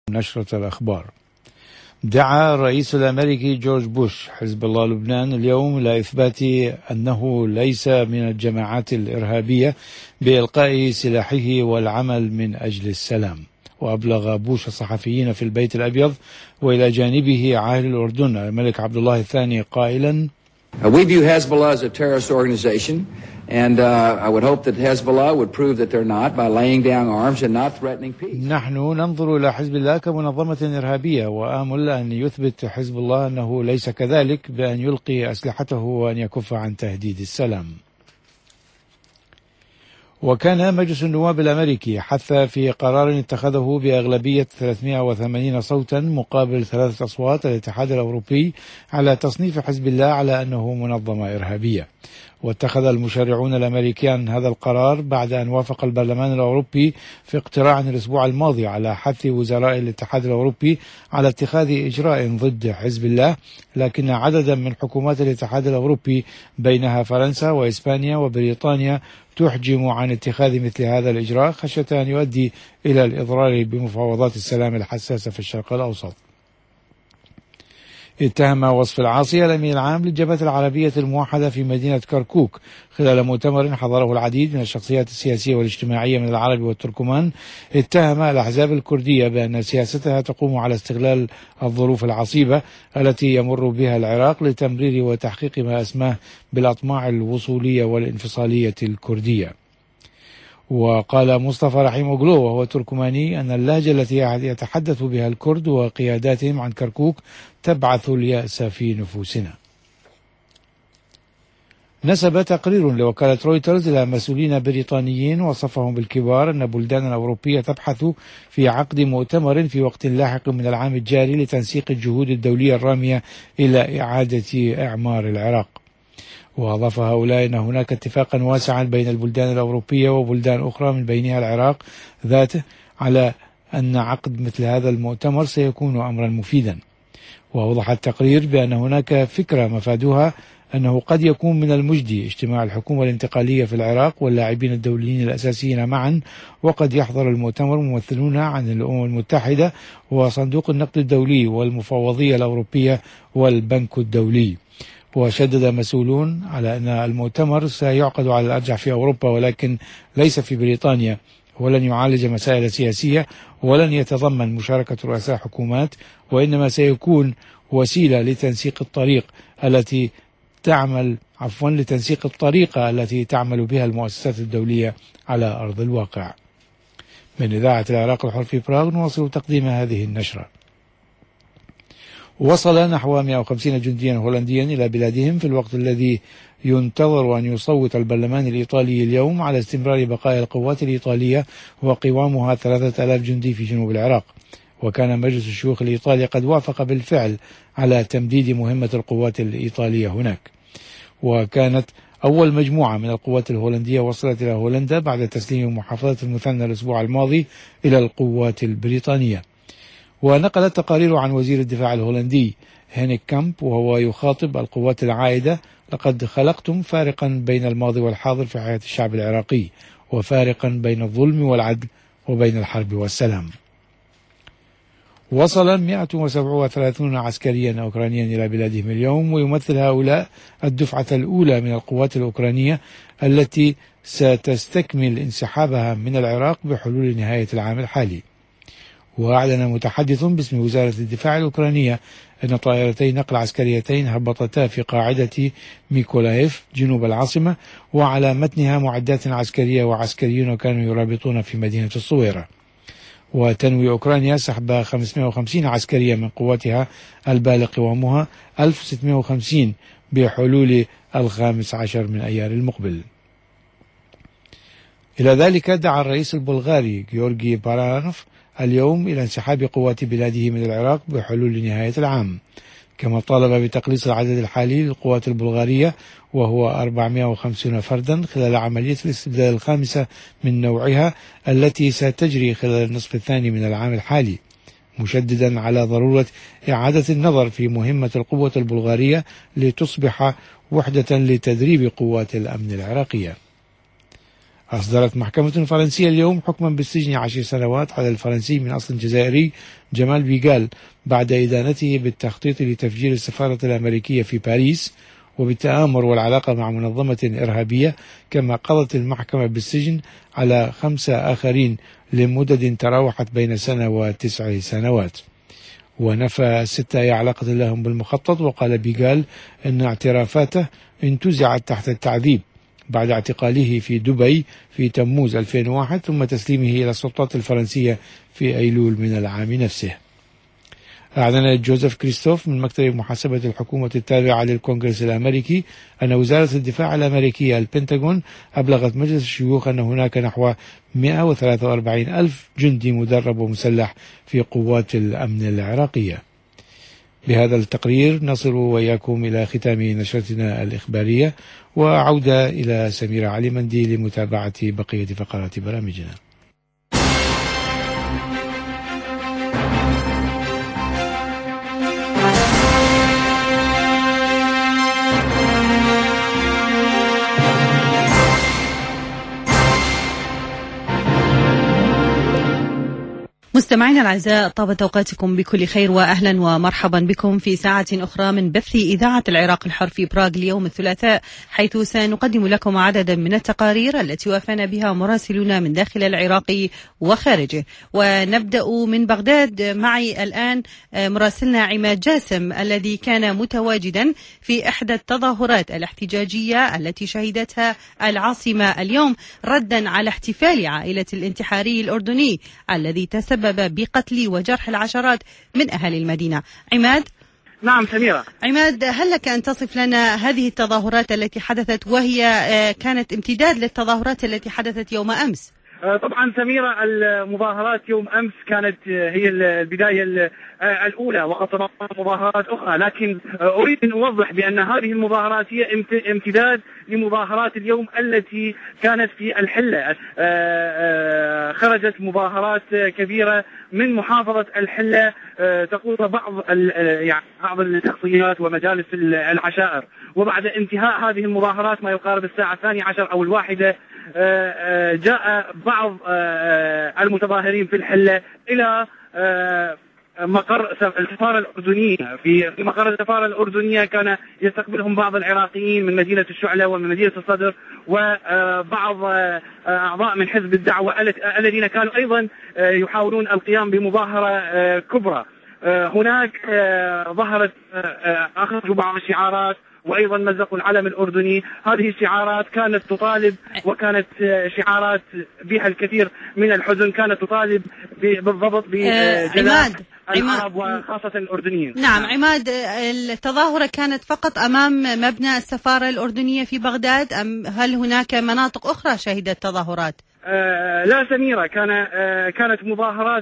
نشرة الأخبار. دعا الرئيس الأمريكي جورج بوش حزب الله لبنان اليوم إلى إثبات أنه ليس من الجماعات الإرهابية بإلقاء سلاحه والعمل من أجل السلام. وأبلغ بوش الصحفيين في البيت الأبيض وإلى جانبه عاهل الأردن الملك عبد الله الثاني قائلا: We view Hezbollah as a terrorist organization, and I would hope that Hezbollah would prove that they're not by laying down arms and not threatening peace. نحن ننظر إلى حزب الله كمنظمة إرهابية، وآمل أن يثبت حزب الله أنه ليس كذلك بأن يلقي أسلحته وأن يكف عن تهديد السلام. وكان مجلس النواب الأمريكي حث في قرار اتخذه بأغلبية 380 صوتا مقابل 3 أصوات الاتحاد الأوروبي على تصنيف حزب الله على أنه منظمة إرهابية. واتخذ المشرعون الأمريكان هذا القرار بعد أن وافق البرلمان الأوروبي في اقتراع الأسبوع الماضي على حث وزراء الاتحاد الأوروبي على اتخاذ إجراء ضد حزب الله، لكن عددا من حكومات الاتحاد الأوروبي بينها فرنسا وإسبانيا وبريطانيا تحجم عن اتخاذ مثل هذا الإجراء خشية أن يؤدي إلى الإضرار بمفاوضات السلام الحساسة في الشرق الأوسط. اتهم وصف العاصي الأمين العام للجبهة العربية الموحدة في مدينة كركوك خلال مؤتمر حضره العديد من الشخصيات السياسية والاجتماعية من العرب والتركمان، اتهم الأحزاب الكردية بأن سياستها تقوم على استغلال الظروف العصيبة التي يمر بها العراق لتمرير وتحقيق ما أسماه بالأطماع الوصولية والانفصالية الكردية. وقال مصطفى رحيم أوغلو وهو تركماني أن اللهجة التي يتحدث بها الكرد وقياداتهم عن كركوك تبعث اليأس في نفوسنا. نسب تقرير لوكالة رويترز إلى مسؤولين بريطانيين وصفهم بالكبار أن بلدان أوروبية تبحث في عقد مؤتمر في وقت لاحق من العام الجاري لتنسيق الجهود الدولية الرامية إلى إعادة إعمار العراق. وأضاف هؤلاء أن هناك اتفاقا واسعا بين البلدان الأوروبية وبلدان أخرى من بينها العراق ذاته على أن عقد مثل هذا المؤتمر سيكون أمرا مفيدا. وأوضح التقرير بأن هناك فكرة مفادها أنه قد يكون من المجدي اجتماع الحكومة الانتقالية في العراق واللاعبين الدوليين الأساسيين معا، وقد يحضر المؤتمر ممثلون عن الأمم المتحدة وصندوق النقد الدولي والمفوضية الأوروبية والبنك الدولي. وشدد مسؤولون على أن المؤتمر سيعقد على الأرجح في أوروبا ولكن ليس في بريطانيا، ولن يعالج مسائل سياسية ولن يتضمن مشاركة رؤساء حكومات، وإنما سيكون وسيلة لتنسيق الطريقة التي تعمل بها المؤسسات الدولية على أرض الواقع. من إذاعة العراق الحر في براغ نواصل تقديم هذه النشرة. وصل نحو 150 جنديا هولنديا إلى بلادهم في الوقت الذي ينتظر أن يصوت البرلمان الإيطالي اليوم على استمرار بقاء القوات الإيطالية وقوامها 3000 جندي في جنوب العراق. وكان مجلس الشيوخ الإيطالي قد وافق بالفعل على تمديد مهمة القوات الإيطالية هناك. وكانت أول مجموعة من القوات الهولندية وصلت إلى هولندا بعد تسليم محافظة المثنى الأسبوع الماضي إلى القوات البريطانية. ونقلت تقارير عن وزير الدفاع الهولندي هينيك كامب وهو يخاطب القوات العائدة: لقد خلقتم فارقا بين الماضي والحاضر في حياة الشعب العراقي، وفارقا بين الظلم والعدل وبين الحرب والسلام. وصل 137 عسكريا أوكرانيا إلى بلادهم اليوم، ويمثل هؤلاء الدفعة الأولى من القوات الأوكرانية التي ستستكمل انسحابها من العراق بحلول نهاية العام الحالي. وأعلن متحدث باسم وزارة الدفاع الأوكرانية أن طائرتين نقل عسكريتين هبطتا في قاعدة ميكولايف جنوب العاصمة، وعلى متنها معدات عسكرية وعسكريون كانوا يرابطون في مدينة الصويرة. وتنوي أوكرانيا سحب 550 عسكريا من قواتها البالغ قوامها 1650 بحلول 15 من أيار المقبل. إلى ذلك دعا الرئيس البلغاري غيورغي بارانوف اليوم إلى انسحاب قوات بلاده من العراق بحلول نهاية العام، كما طالب بتقليص العدد الحالي للقوات البلغارية وهو 450 فردا خلال عملية الاستبدال الخامسة من نوعها التي ستجري خلال النصف الثاني من العام الحالي، مشددا على ضرورة إعادة النظر في مهمة القوة البلغارية لتصبح وحدة لتدريب قوات الأمن العراقية. أصدرت محكمة فرنسية اليوم حكما بالسجن 10 سنوات على الفرنسي من أصل جزائري جمال بيغال بعد إدانته بالتخطيط لتفجير السفارة الأمريكية في باريس وبالتآمر والعلاقة مع منظمة إرهابية. كما قضت المحكمة بالسجن على 5 آخرين لمدد تراوحت بين 1 و9 سنوات. ونفى 6 أي علاقة لهم بالمخطط، وقال بيغال أن اعترافاته انتزعت تحت التعذيب بعد اعتقاله في دبي في تموز 2001 ثم تسليمه إلى السلطات الفرنسية في أيلول من العام نفسه. أعلن جوزيف كريستوف من مكتب محاسبة الحكومة التابعة للكونغرس الأمريكي أن وزارة الدفاع الأمريكية البنتاغون أبلغت مجلس الشيوخ أن هناك نحو 143 ألف جندي مدرب ومسلح في قوات الأمن العراقية. بهذا التقرير نصل وإياكم إلى ختام نشرتنا الإخبارية، وعودة إلى سميرة علي مندي لمتابعة بقية فقرات برامجنا. مستمعينا الأعزاء، طابت أوقاتكم بكل خير وأهلا ومرحبا بكم في ساعة أخرى من بث إذاعة العراق الحر في براغ اليوم الثلاثاء، حيث سنقدم لكم عددا من التقارير التي وافانا بها مراسلون من داخل العراق وخارجه. ونبدأ من بغداد. معي الآن مراسلنا عماد جاسم الذي كان متواجدا في إحدى التظاهرات الاحتجاجية التي شهدتها العاصمة اليوم ردا على احتفال عائلة الانتحاري الأردني الذي تسبب بقتل وجرح العشرات من أهل المدينة. عماد. نعم سميرة. عماد، هل لك أن تصف لنا هذه التظاهرات التي حدثت، وهي كانت امتداد للتظاهرات التي حدثت يوم أمس؟ طبعا سميرة، المظاهرات يوم أمس كانت هي البداية الأولى، وقد تضمنت مظاهرات أخرى، لكن أريد أن أوضح بأن هذه المظاهرات هي امتداد لمظاهرات اليوم التي كانت في الحلة. خرجت مظاهرات كبيرة من محافظة الحلة تقود بعض الشخصيات ومجالس العشائر، وبعد انتهاء هذه المظاهرات ما يقارب الساعة 12 أو 1 جاء بعض المتظاهرين في الحلة إلى مقر السفارة الأردنية. في مقر السفارة الأردنية كان يستقبلهم بعض العراقيين من مدينة الشعلة ومن مدينة الصدر، وبعض أعضاء من حزب الدعوة الذين كانوا أيضا يحاولون القيام بمظاهرة كبرى. هناك ظهرت أخرجوا بعض الشعارات وأيضا مزقوا العلم الأردني. هذه الشعارات كانت تطالب، وكانت شعارات بها الكثير من الحزن، كانت تطالب بالضبط بجلاء العرب وخاصة الأردنيين. نعم عماد، التظاهرة كانت فقط أمام مبنى السفارة الأردنية في بغداد، أم هل هناك مناطق أخرى شهدت تظاهرات؟ لا سميرة، كانت مظاهرات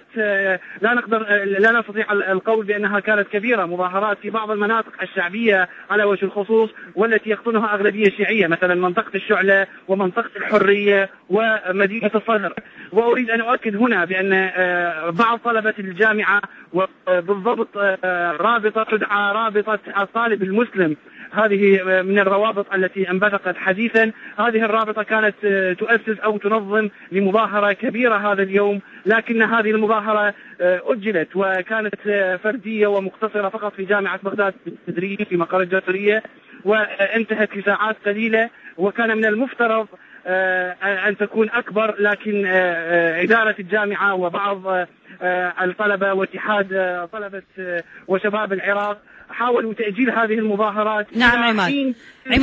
لا نستطيع القول بأنها كانت كبيرة. مظاهرات في بعض المناطق الشعبية على وجه الخصوص والتي يقطنها أغلبية شيعية، مثلا منطقة الشعلة ومنطقة الحرية ومدينة الصدر. وأريد أن أؤكد هنا بأن بعض طلبة الجامعة، وبالضبط رابطة تدعى رابطة الطالب المسلم، هذه من الروابط التي انبثقت حديثا. هذه الرابطة كانت تؤسس أو تنظم لمظاهرة كبيرة هذا اليوم، لكن هذه المظاهرة أجلت وكانت فردية ومقتصرة فقط في جامعة بغداد التدريبية في مقر الجاسورية، وانتهت لساعات قليلة، وكان من المفترض أن تكون أكبر، لكن إدارة الجامعة وبعض الطلبة واتحاد طلبة وشباب العراق حاولوا تأجيل هذه المظاهرات. نعم عماد،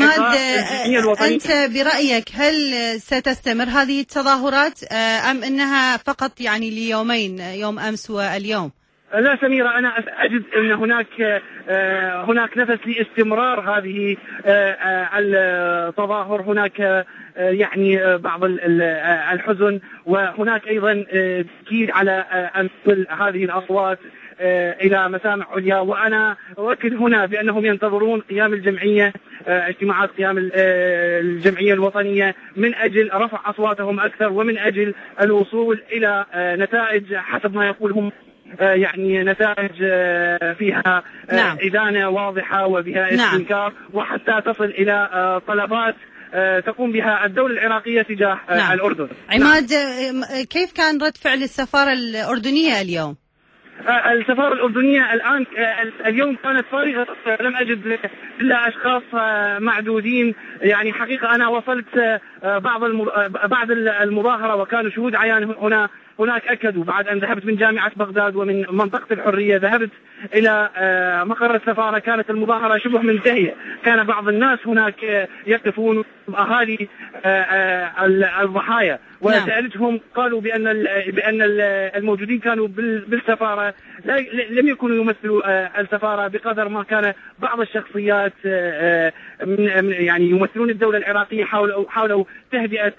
أنت برأيك هل ستستمر هذه التظاهرات أم أنها فقط يعني ليومين، يوم أمس واليوم؟ لا سميرة، أنا أجد أن هناك نفس لاستمرار هذه التظاهر. هناك يعني بعض الحزن، وهناك أيضا تأكيد على أن تصل هذه الأصوات إلى مسامع عليا. وأنا أؤكد هنا بأنهم ينتظرون قيام الجمعية، اجتماعات قيام الجمعية الوطنية من أجل رفع أصواتهم أكثر، ومن أجل الوصول إلى نتائج حسب ما يقولهم، يعني نتائج فيها إدانة واضحة وبها استنكار، وحتى تصل إلى طلبات تقوم بها الدولة العراقية تجاه الأردن. عماد، كيف كان رد فعل السفارة الأردنية اليوم؟ السفارة الأردنية اليوم كانت فارغة، لم أجد إلا أشخاص معدودين. يعني حقيقة أنا وصلت بعد المظاهرة وكانوا شهود عيان هناك أكدوا. بعد أن ذهبت من جامعة بغداد ومن منطقة الحرية ذهبت إلى مقر السفارة، كانت المظاهرة شبه منتهية. كان بعض الناس هناك يقفون أهالي الضحايا وسألتهم، قالوا بأن الموجودين كانوا بالسفارة لم يكونوا يمثلوا السفارة بقدر ما كان بعض الشخصيات يعني يمثلون الدولة العراقية حاولوا تهدئة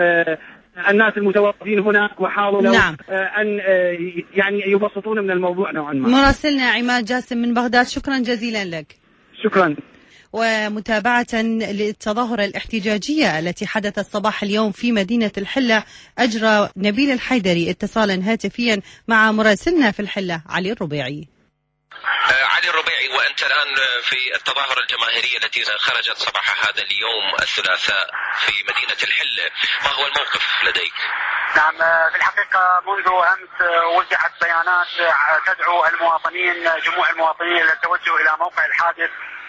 الناس المتواجدين هناك، وحاولوا أن يعني يبسطون من الموضوع نوعا ما. مراسلنا عماد جاسم من بغداد، شكرا جزيلا لك. شكرا. ومتابعة للتظاهرة الاحتجاجية التي حدثت صباح اليوم في مدينة الحلة، أجرى نبيل الحيدري اتصالا هاتفيا مع مراسلنا في الحلة علي الربيعي. علي الربيعي، وأنت الآن في التظاهرة الجماهيرية التي خرجت صباح هذا اليوم الثلاثاء في مدينة الحلة، ما هو الموقف لديك؟ نعم، في الحقيقة منذ أمس وزعت بيانات تدعو المواطنين، جموع المواطنين للتوجه إلى موقع الحادث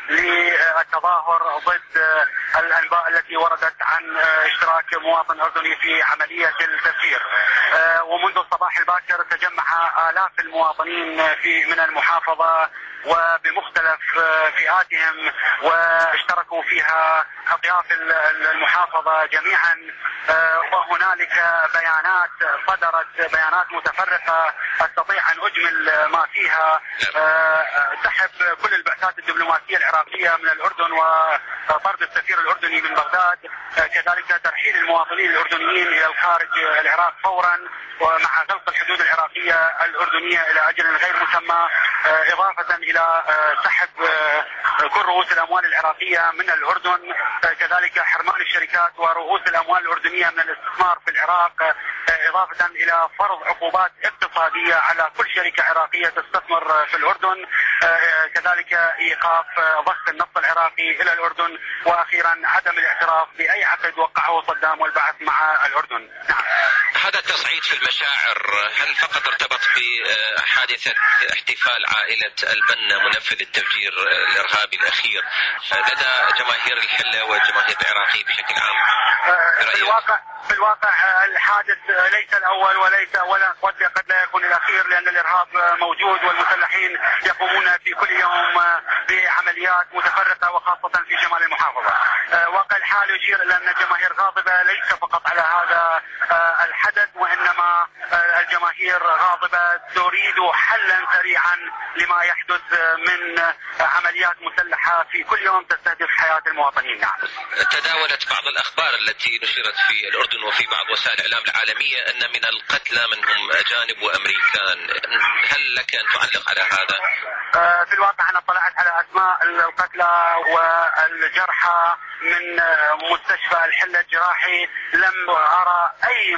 للتظاهر ضد الأنباء التي وردت عن اشتراك مواطن أردني في عملية التفجير. ومنذ الصباح الباكر تجمع آلاف المواطنين من المحافظة وبمختلف فئاتهم، واشتركوا فيها أطياف المحافظة جميعا. وهنالك بيانات صدرت، بيانات متفرقة أستطيع أن أجمل ما فيها. سحب كل البعثات الدبلوماسية العراقية من الأردن وطرد السفير الأردني من بغداد، كذلك ترحيل المواطنين الأردنيين إلى الخارج العراق فورا، ومع غلق الحدود العراقية الأردنية إلى أجل غير مسمى، إضافة إلى سحب كل رؤوس الأموال العراقية من الأردن، كذلك حرمان الشركات ورؤوس الأموال الأردنية من الاستثمار في العراق، إضافة إلى فرض عقوبات اقتصادية على كل شركة عراقية تستثمر في الأردن، كذلك إيقاف ضخ النفط العراقي إلى الأردن، وأخيرا عدم الاعتراف بأي عقد وقعه صدام والبعث مع الأردن. نعم. هذا التصعيد في المشاعر هل فقط ارتبط بحادثة احتفال عائلة البنا منفذ التفجير الإرهابي الأخير لدى جماهير الحلة والجماهير العراقية بشكل عام؟ في الواقع الحادث ليس الأول ولا قد لا يكون الأخير، لأن الإرهاب موجود والمسلحين يقومون في كل يوم بعمليات متفرقة وخاصة في شمال المحافظة. واقع الحال يشير إلى أن الجماهير غاضبة ليس فقط على هذا الحدث، وإنما الجماهير غاضبة تريد حلا سريعا لما يحدث من عمليات مسلحة في كل يوم تستهدف حياة المواطنين. نعم. تداولت بعض الأخبار التي نشرت في الأردن وفي بعض وسائل الإعلام العالمية أن من القتلى منهم أجانب وأمريكان، هل لك أن تعلق على هذا؟ في الواقع أنا اطلعت على أسماء القتلى والجرحى من مستشفى الحلة الجراحي، لم أرى أي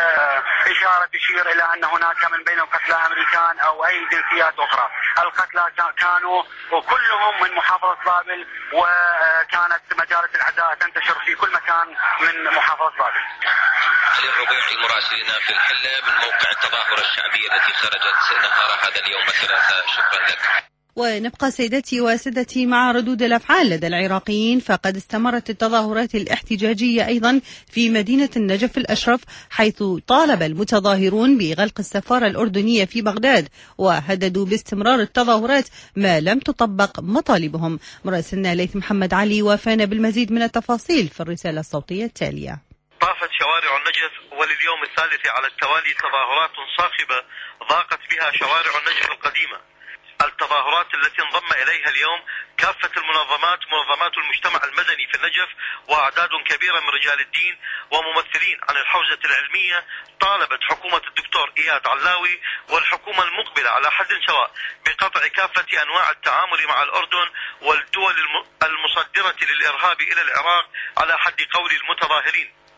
إشارة تشير إلى أن هناك من بين القتلى أمريكان أو أي جنسيات أخرى. القتلى كانوا كلهم من محافظة بابل، وكانت مجالس العزاء تنتشر في كل مكان من محافظة بابل. علي الربيعي مراسلنا في الحلة من موقع التظاهرة الشعبية التي خرجت نهار هذا اليوم الثلاثاء، شكرا لك. ونبقى سيدتي وسادتي مع ردود الأفعال لدى العراقيين، فقد استمرت التظاهرات الاحتجاجية أيضا في مدينة النجف الأشرف، حيث طالب المتظاهرون بغلق السفارة الأردنية في بغداد، وهددوا باستمرار التظاهرات ما لم تطبق مطالبهم. مراسلنا ليث محمد علي وافانا بالمزيد من التفاصيل في الرسالة الصوتية التالية. طافت شوارع النجف ولليوم الثالث على التوالي تظاهرات صاخبة ضاقت بها شوارع النجف القديمة. التظاهرات التي انضم إليها اليوم كافة منظمات المجتمع المدني في النجف، وأعداد كبيرة من رجال الدين وممثلين عن الحوزة العلمية، طالبت حكومة الدكتور إياد علاوي والحكومة المقبلة على حد سواء بقطع كافة أنواع التعامل مع الأردن والدول المصدرة للإرهاب إلى العراق على حد قول المتظاهرين.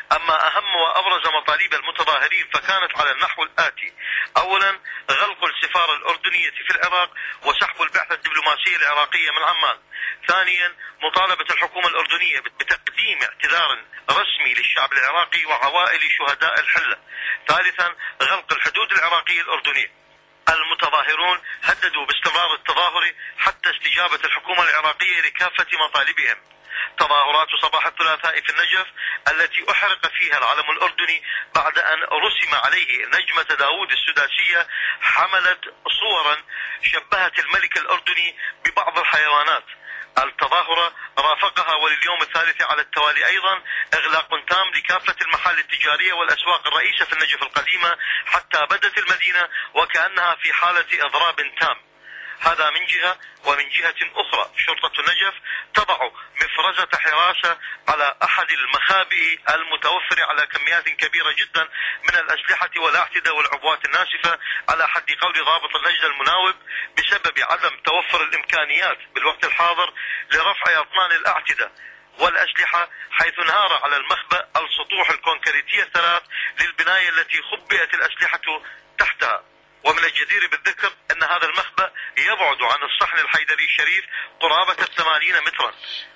أما أهم وأبرز مطالب المتظاهرين فكانت على النحو الآتي: أولا غلق السفارة الأردنية في العراق وسحب البعثة الدبلوماسية العراقية من عمان. ثانيا مطالبة الحكومة الأردنية بتقديم اعتذار رسمي للشعب العراقي وعوائل شهداء الحلة. ثالثا غلق الحدود العراقية الأردنية. المتظاهرون هددوا باستمرار التظاهر حتى استجابة الحكومة العراقية لكافة مطالبهم. تظاهرات صباح الثلاثاء في النجف التي أحرق فيها العلم الأردني بعد أن رسم عليه نجمة داود السداسية حملت صورا شبهت الملك الأردني ببعض الحيوانات. التظاهرة رافقها ولليوم الثالث على التوالي أيضا إغلاق تام لكافة المحال التجارية والأسواق الرئيسة في النجف القديمة حتى بدت المدينة وكأنها في حالة إضراب تام. هذا من جهة، ومن جهة أخرى شرطة النجف تضع مفرزة حراسة على أحد المخابئ المتوفر على كميات كبيرة جدا من الأسلحة والأعتدة والعبوات الناسفة على حد قول ضابط اللجنة المناوب بسبب عدم توفر الإمكانيات بالوقت الحاضر لرفع أطنان الأعتدة والأسلحة، حيث انهار على المخبأ السطوح الكونكريتية الثلاث للبناية التي خبئت الأسلحة تحتها. ومن الجدير بالذكر أن هذا المخبأ يبعد عن الصحن الحيدري الشريف قرابة 80 مترا.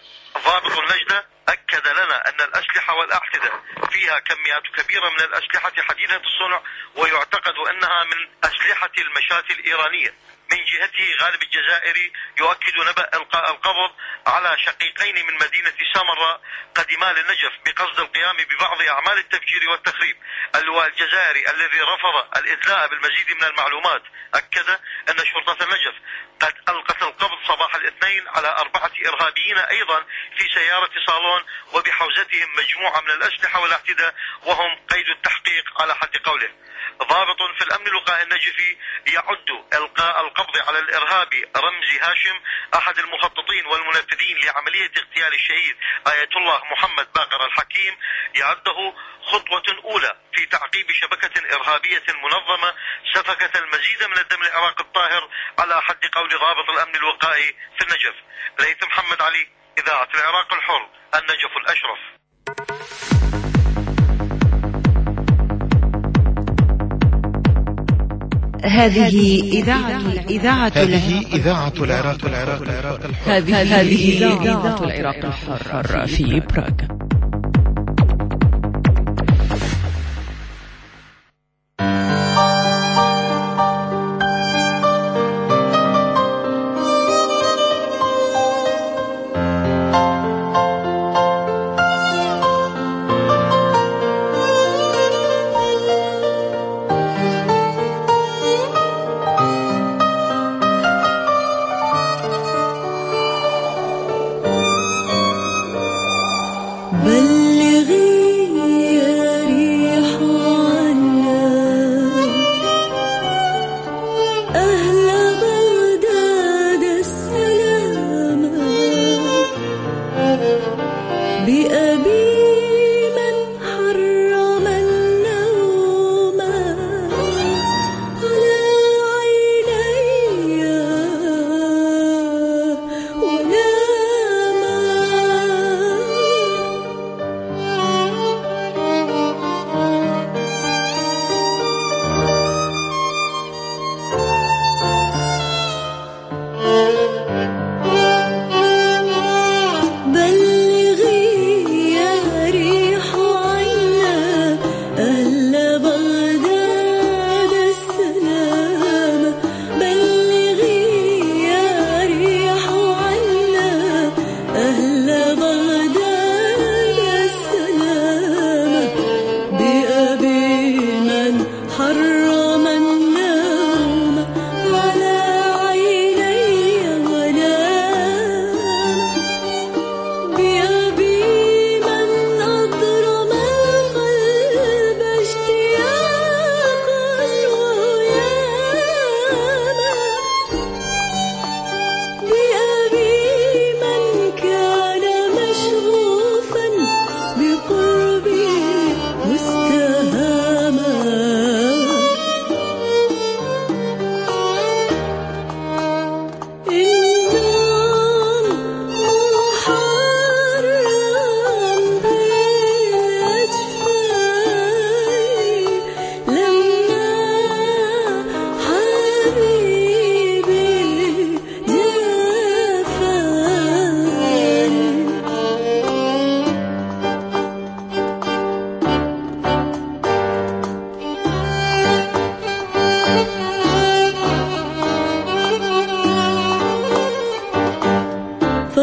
ضابط اللجنة أكد لنا أن الأسلحة والأعتدة فيها كميات كبيرة من الأسلحة حديثة الصنع ويعتقد أنها من أسلحة المشاة الإيرانية. من جهته غالب الجزائري يؤكد نبأ إلقاء القبض على شقيقين من مدينة سامراء قدما للنجف بقصد القيام ببعض أعمال التفجير والتخريب. اللواء الجزائري الذي رفض الإدلاء بالمزيد من المعلومات أكد أن شرطة النجف قد ألقت القبض صباح الاثنين على 4 إرهابيين أيضا في سيارة صالون وبحوزتهم مجموعة من الأسلحة والاعتداء وهم قيد التحقيق على حد قوله. ضابط في الأمن الوقائي النجفي يعد إلقاء القبض على الإرهابي رمزي هاشم أحد المخططين والمنفذين لعملية اغتيال الشهيد آية الله محمد باقر الحكيم يعده خطوة أولى في تعقيب شبكة إرهابية منظمة سفكت المزيد من الدم العراقي الطاهر على حد قول ضابط الأمن الوقائي في النجف. ليث محمد علي، إذاعة العراق الحر، النجف الأشرف. هذه إذاعة العراق الحر. هذه إذاعة العراق الحر في براغ.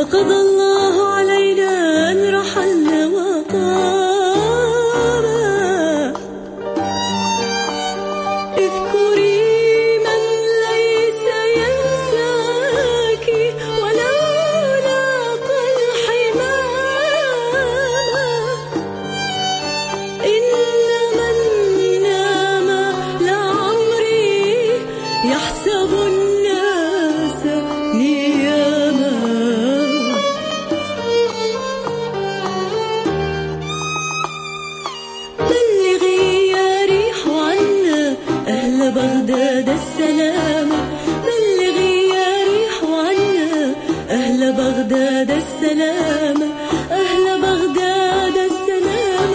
قضى الله علينا أن رحلنا وطابا. اذكري من ليس ينساك ولو لاقى الحمامة. إن من نام لعمري يحسب الناس نياما. بلغي يا ريح عنا أهل بغداد السلام. بلغي يا ريح عنا أهل بغداد السلام. أهل بغداد السلام.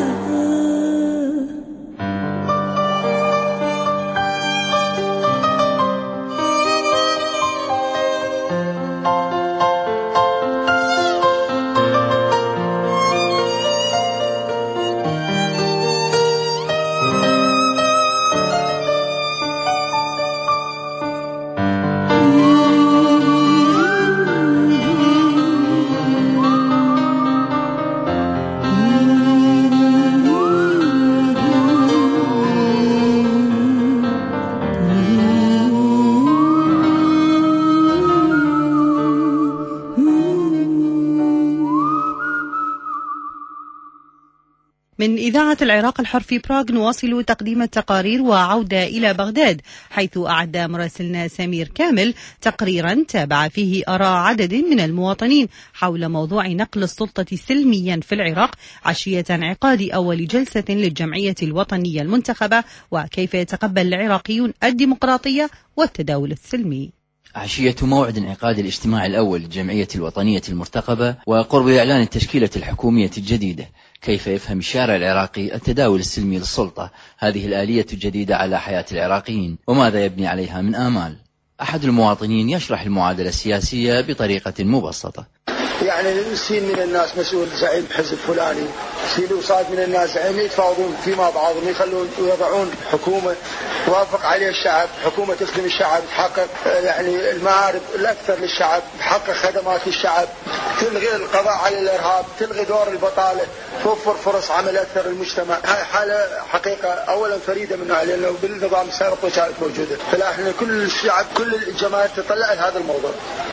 من إذاعة العراق الحر في براغ نواصل تقديم التقارير وعودة إلى بغداد، حيث أعد مراسلنا سمير كامل تقريرا تابع فيه آراء عدد من المواطنين حول موضوع نقل السلطة سلميا في العراق عشية انعقاد أول جلسة للجمعية الوطنية المنتخبة، وكيف يتقبل العراقيون الديمقراطية والتداول السلمي. عشية موعد انعقاد الاجتماع الأول للجمعية الوطنية المرتقبة وقرب إعلان التشكيلة الحكومية الجديدة، كيف يفهم الشارع العراقي التداول السلمي للسلطة، هذه الآلية الجديدة على حياة العراقيين، وماذا يبني عليها من آمال؟ أحد المواطنين يشرح المعادلة السياسية بطريقة مبسطة. يعني يصير من الناس مسؤول زعيم حزب فلاني، يصير وصاد من الناس زعيم يتفاوضون فيما بعضهم يخلون ويضعون حكومة توافق عليه الشعب، حكومة تخدم الشعب، تحقق يعني المعارف الأكثر للشعب، تحقق خدمات للشعب، تلغي القضاء على الإرهاب، تلغي دور البطالة، توفر فرص عمل أكثر للمجتمع. هاي حالة حقيقة أولا فريدة من نوعها، لأنه بالنظام السابق كانت موجودة، فنحن كل الشعب كل الجماهير تطلع لهذا الموضوع.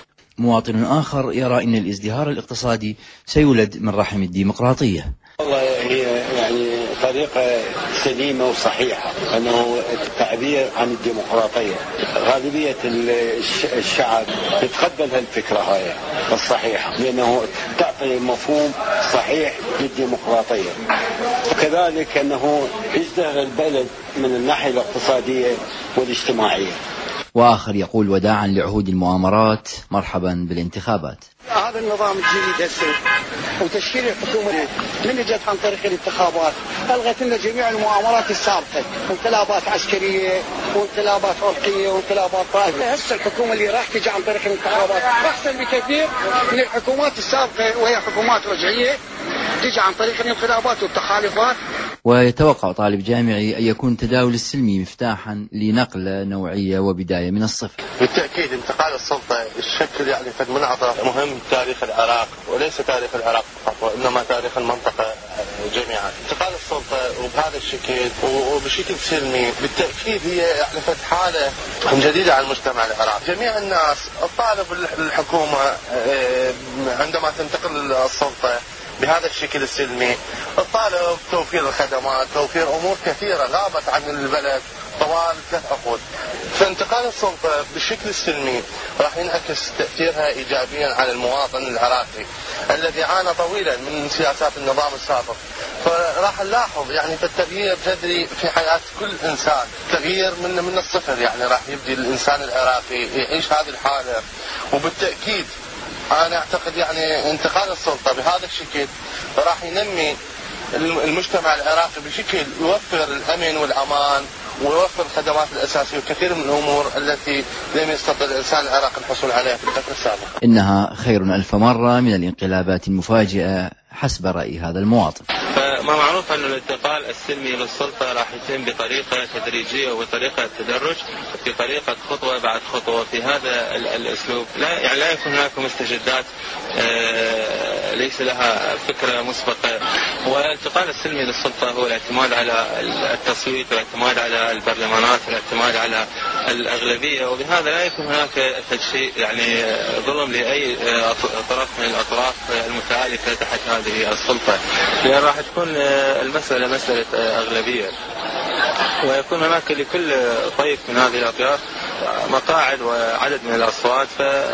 مواطن آخر يرى أن الازدهار الاقتصادي سيولد من رحم الديمقراطية. والله هي يعني طريقة سليمة وصحيحة، أنه التعبير عن الديمقراطية، غالبية الشعب تتقبل هالفكرة هاي الصحيحة، لأنه تعطي مفهوم صحيح للديمقراطية، وكذلك أنه يزدهر البلد من الناحية الاقتصادية والاجتماعية. وآخر يقول وداعا لعهود المؤامرات مرحبا بالانتخابات. هذا النظام الجديد هسه وتشكيل الحكومة من اجت عن طريق الانتخابات الغت لنا جميع المؤامرات السابقة، انقلابات عسكرية وانقلابات عرقية وانقلابات طائفية. هسه الحكومة اللي راح تجي عن طريق الانتخابات احسن بكثير من الحكومات السابقة، وهي حكومات رجعية تجي عن طريق الانقلابات والتخالفات. ويتوقع طالب جامعي أن يكون التداول السلمي مفتاحا لنقلة نوعية وبداية من الصفر. بالتأكيد انتقال السلطة الشكل يعني منعطف مهم تاريخ العراق، وليس تاريخ العراق فقط وإنما تاريخ المنطقة جميعا. انتقال السلطة وبهذا الشكل وبشكل سلمي بالتأكيد هي يعني حالة جديدة على المجتمع العراقي. جميع الناس الطالب الحكومة عندما تنتقل السلطة بهذا الشكل السلمي الطالب توفير الخدمات، توفير أمور كثيرة غابت عن البلد طوال 3 عقود. فانتقال السلطة بالشكل السلمي راح ينعكس تأثيرها إيجابيا على المواطن العراقي الذي عانى طويلا من سياسات النظام السابق. فراح نلاحظ يعني التغيير جذري في حياة كل إنسان، تغيير من الصفر، يعني راح يبدي الإنسان العراقي يعيش هذه الحالة. وبالتأكيد أنا أعتقد يعني انتقال السلطة بهذا الشكل راح ينمي المجتمع العراقي بشكل يوفر الأمن والأمان ويوفر الخدمات الأساسية وكثير من الأمور التي لم يستطع الإنسان العراقي الحصول عليها في الفترة السابقة. إنها خير 1000 مرة من الانقلابات المفاجئة حسب رأي هذا المواطن. فما معروف أن الانتقال السلمي للسلطة راح يتم بطريقة تدريجية وبطريقة تدرج، بطريقة خطوة بعد خطوة في هذا الأسلوب. لا يكون هناك مستجدات ليس لها فكرة مسبقة. والانتقال السلمي للسلطة هو الاعتماد على التصويت والاعتماد على البرلمانات والاعتماد على الأغلبية، وبهذا لا يكون هناك تشيء يعني ظلم لأي طرف من الأطراف المتعالفة تحت هذه السلطة، لأن راح تكون المسألة مسألة أغلبية، ويكون هناك لكل طيف من هذه الأطياف مقاعد وعدد من الأصوات،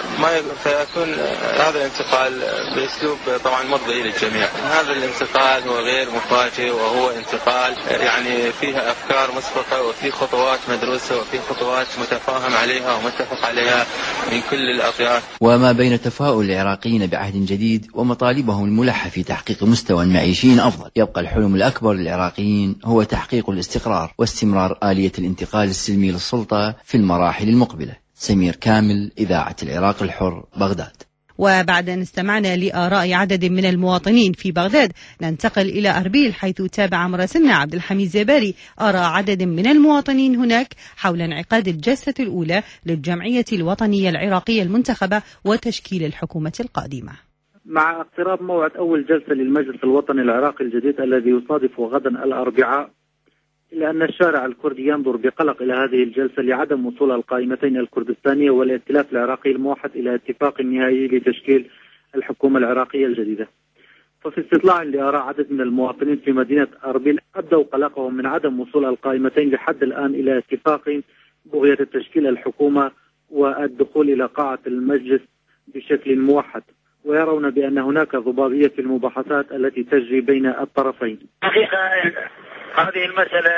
فيكون هذا الانتقال بأسلوب طبعا مرضي للجميع. هذا الانتقال هو غير مفاجئ، وهو انتقال يعني فيها أفكار مسبقة وفي خطوات مدروسة وفي خطوات متفاهم عليها ومتفق عليها من كل الأطياف. وما بين تفاؤل العراقيين بعهد جديد ومطالبهم الملحة في تحقيق مستوى معيشي أفضل، يبقى الحلم الأكبر للعراقيين هو تحقيق الاستقرار واستمرار آلية الانتقال السلمي للسلطة في المراحل المقبلة. سمير كامل، إذاعة العراق الحر، بغداد. وبعد أن استمعنا لآراء عدد من المواطنين في بغداد، ننتقل إلى أربيل، حيث تابع مراسلنا عبد الحميد زباري آراء عدد من المواطنين هناك حول انعقاد الجلسة الأولى للجمعية الوطنية العراقية المنتخبة وتشكيل الحكومة القادمة. مع اقتراب موعد أول جلسة للمجلس الوطني العراقي الجديد الذي يصادف غدا الأربعاء، إلا أن الشارع الكردي ينظر بقلق إلى هذه الجلسة لعدم وصول القائمتين الكردستانية والائتلاف العراقي الموحد إلى اتفاق نهائي لتشكيل الحكومة العراقية الجديدة. ففي استطلاع لآراء عدد من المواطنين في مدينة أربيل أبدوا قلقهم من عدم وصول القائمتين لحد الآن إلى اتفاق بغية تشكيل الحكومة والدخول إلى قاعة المجلس بشكل موحد، ويرون بأن هناك ضبابية في المباحثات التي تجري بين الطرفين. حقيقة هذه المسألة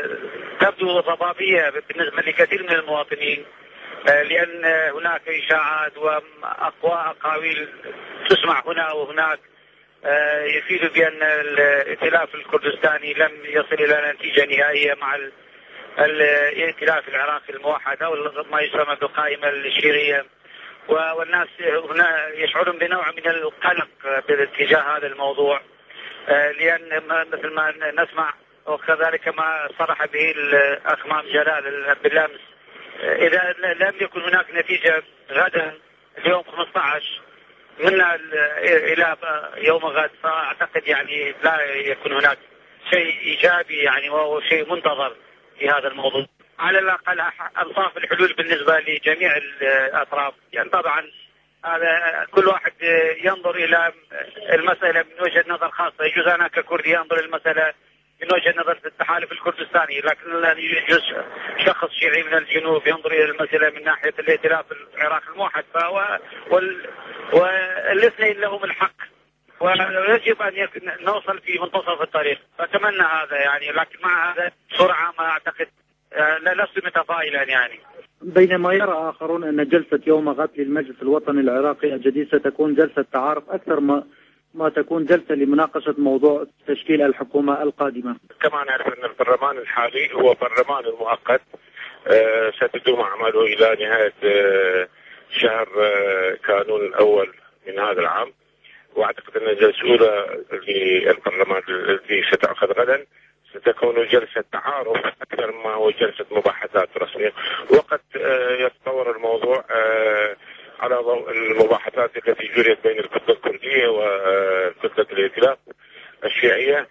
تبدو ضبابية بالنسبة لكثير من المواطنين، لأن هناك إشاعات وأقاويل تسمع هنا وهناك يفيد بأن الائتلاف الكردستاني لم يصل إلى نتيجة نهائية مع الائتلاف العراقي الموحد أو ما يسمى بالقائمة الشيرية، والناس هنا يشعرون بنوع من القلق باتجاه هذا الموضوع، لأن مثل ما نسمع وكذلك ما صرح به الأخ مام جلال بالأمس، إذا لم يكن هناك نتيجة غدا اليوم 15 من إلى يوم غد، فأعتقد يعني لا يكون هناك شيء إيجابي يعني وهو شيء منتظر في هذا الموضوع. على الأقل أنصاف الحلول بالنسبة لجميع الأطراف، يعني طبعا هذا كل واحد ينظر إلى المسألة من وجهة نظر خاصة. يجوز أنا ككردي أنظر المسألة من وجهة نظر التحالف الكردستاني، لكن لا يجوز شخص شيعي من الجنوب ينظر إلى المسألة من ناحية الائتلاف العراقي الموحد، والاثنين لهم الحق، ويجب أن نوصل في منتصف الطريق. فأتمنى هذا يعني، لكن مع هذا بسرعة ما أعتقد لست متفائلا يعني. بينما يرى آخرون أن جلسة يوم غد للمجلس الوطني العراقي الجديد ستكون جلسة تعارف أكثر ما تكون جلسة لمناقشة موضوع تشكيل الحكومة القادمة. كما نعرف أن البرلمان الحالي هو برلمان مؤقت ستدوم أعماله إلى نهاية شهر كانون الأول من هذا العام، وأعتقد أن الجلسة الأولى للبرلمان التي ستعقد غدا ستكون جلسة تعارف أكثر ما هو جلسة مباحثات رسمية، وقد يتطور الموضوع على ضوء المباحثات التي جريت بين الكتلة الكردية وكتلة الائتلاف الشيعية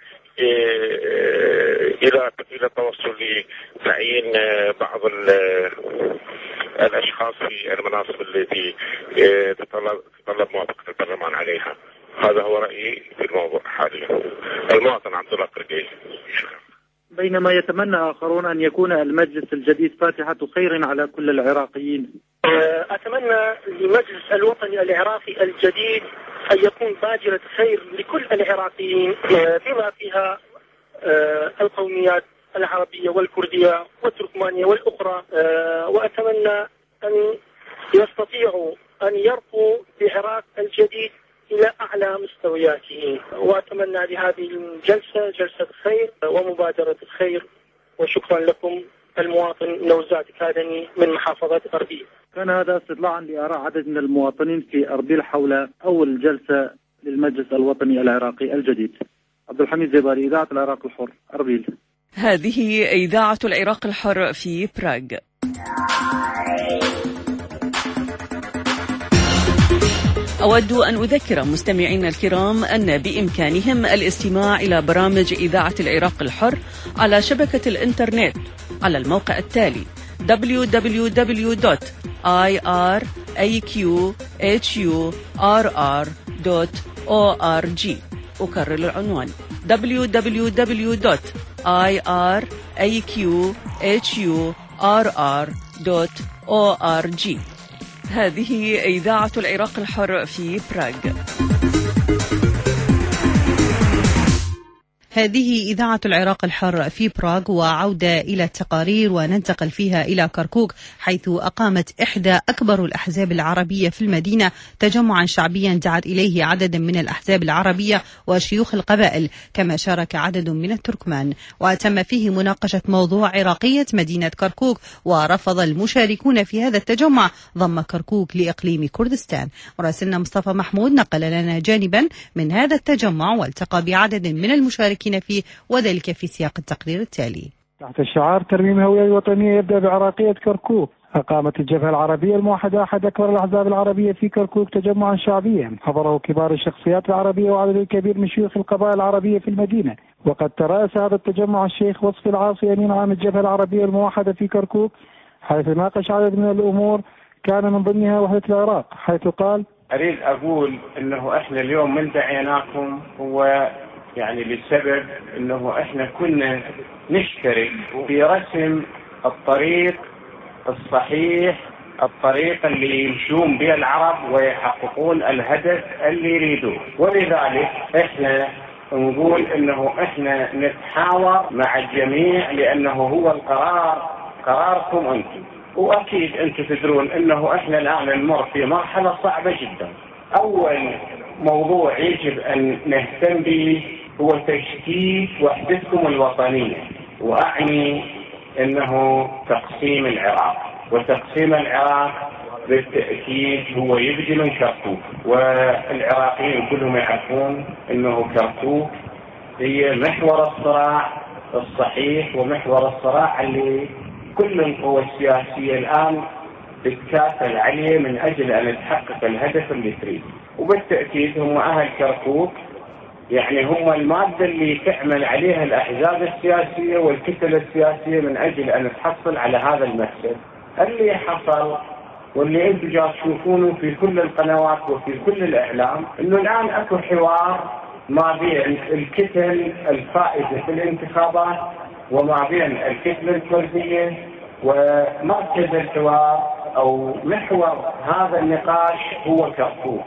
إلى التوصل لتعيين بعض الأشخاص في المناصب التي تتطلب موافقة البرلمان عليها. هذا هو رأيي في الموضوع حاليا. المواطن عبد الله قردي. بينما يتمنى آخرون أن يكون المجلس الجديد فاتحة خير على كل العراقيين. أتمنى للمجلس الوطني العراقي الجديد أن يكون باجرة خير لكل العراقيين بما فيها القوميات العربية والكردية والتركمانية والأخرى، وأتمنى أن يستطيعوا أن يرقوا العراق الجديد إلى أعلى مستوياته، وأتمنى لهذه الجلسة جلسة خير ومبادرة خير. وشكرا لكم. المواطن نوزاد كادني من محافظة أربيل. كان هذا استطلاعا لآراء عدد من المواطنين في أربيل حول أول جلسة للمجلس الوطني العراقي الجديد. عبد الحميد زيباري، إذاعة العراق الحر، أربيل. هذه إذاعة العراق الحر في براغ. أود أن أذكر مستمعينا الكرام أن بإمكانهم الاستماع إلى برامج إذاعة العراق الحر على شبكة الإنترنت على الموقع التالي www.iraqhurr.org. أكرر العنوان www.iraqhurr.org. هذه إذاعة العراق الحر في براغ. هذه إذاعة العراق الحر في براغ، وعودة إلى التقارير وننتقل فيها إلى كركوك، حيث أقامت إحدى أكبر الأحزاب العربية في المدينة تجمعا شعبيا دعت إليه عدد من الأحزاب العربية وشيوخ القبائل، كما شارك عدد من التركمان، وتم فيه مناقشة موضوع عراقية مدينة كركوك. ورفض المشاركون في هذا التجمع ضم كركوك لإقليم كردستان. مراسلنا مصطفى محمود نقل لنا جانبا من هذا التجمع والتقى بعدد من المشاركين فيه، وذلك في سياق التقرير التالي. تحت الشعار ترميم الهوية الوطنية يبدأ بعراقية كركوك، أقامت الجبهة العربية الموحدة أحد أكبر الأحزاب العربية في كركوك تجمعا شعبيا حضره كبار الشخصيات العربية وعدد كبير من شيوخ القبائل العربية في المدينة. وقد ترأس هذا التجمع الشيخ وصفي العاصي أمين عام الجبهة العربية الموحدة في كركوك، حيث ناقش عدد من الأمور كان من ضمنها وحدة العراق، حيث قال: أريد أقول أنه إحنا اليوم من دعيناكم هو يعني لسبب أنه إحنا كنا نشترك في رسم الطريق الصحيح، الطريق اللي يمشون به العرب ويحققون الهدف اللي يريدوه. ولذلك إحنا نقول أنه إحنا نتحاور مع الجميع، لأنه هو القرار قراركم أنتم. وأكيد أنتم تدرون أنه إحنا الآن نمر في مرحلة صعبة جدا. أول موضوع يجب أن نهتم به هو تشكيل وحدتكم الوطنية، وأعني أنه تقسيم العراق. وتقسيم العراق بالتأكيد هو يبدأ من كركوك، والعراقيين كلهم يعرفون أنه كركوك هي محور الصراع الصحيح، ومحور الصراع اللي كل القوى السياسية الآن تتكافل عليه من أجل أن تحقق الهدف اللي تريد. وبالتأكيد هم أهل كركوك، يعني هم المادة اللي تعمل عليها الأحزاب السياسية والكتل السياسية من أجل أن تحصل على هذا المكسب اللي حصل، واللي انتم جاي تشوفونه في كل القنوات وفي كل الإعلام، إنه الآن أكو حوار ما بين الكتل الفائزة في الانتخابات وما بين الكتل الكردية، ومركز الحوار أو محور هذا النقاش هو كركوك.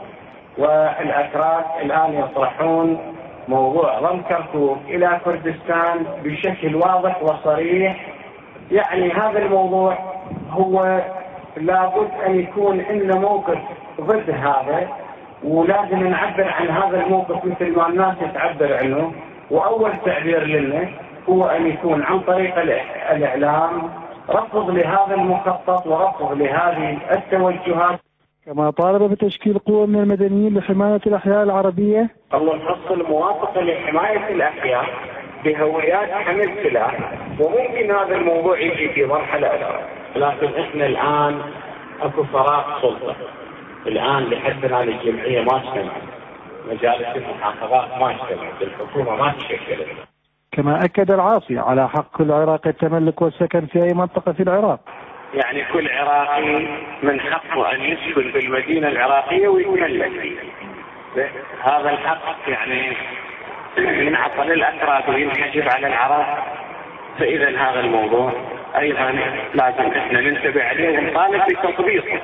والأتراك الآن يطرحون موضوع ضم كركوك إلى كردستان بشكل واضح وصريح. يعني هذا الموضوع هو لابد أن يكون عندنا موقف ضد هذا، ولازم نعبر عن هذا الموقف مثل ما الناس تعبر عنه. وأول تعبير لنا هو أن يكون عن طريق الإعلام رفض لهذا المخطط ورفض لهذه التوجهات. كما طالب بتشكيل قوة من المدنيين لحماية الأحياء العربية، الله نحصل موافقة لحماية الأحياء بهويات حمل سلاح. وممكن هذا الموضوع يجي في مرحلة أخرى، لكن إحنا الآن أكو فراغ سلطة. الآن لحد الآن الجمعية ما اجتمعت، مجالس المحافظات ما اجتمعت، الحكومة ما تشكلت. كما أكد العاصي على حق كل عراقي التملك والسكن في أي منطقة في العراق. يعني كل عراقي من حقه أن يسكن في المدينة العراقية ويتملك فيها. هذا الحق يعني ينعطى للأتراك وينحجب على العراق. فإذا هذا الموضوع أيضا لازم إحنا ننتبه عليه ونطالب بتطبيقه،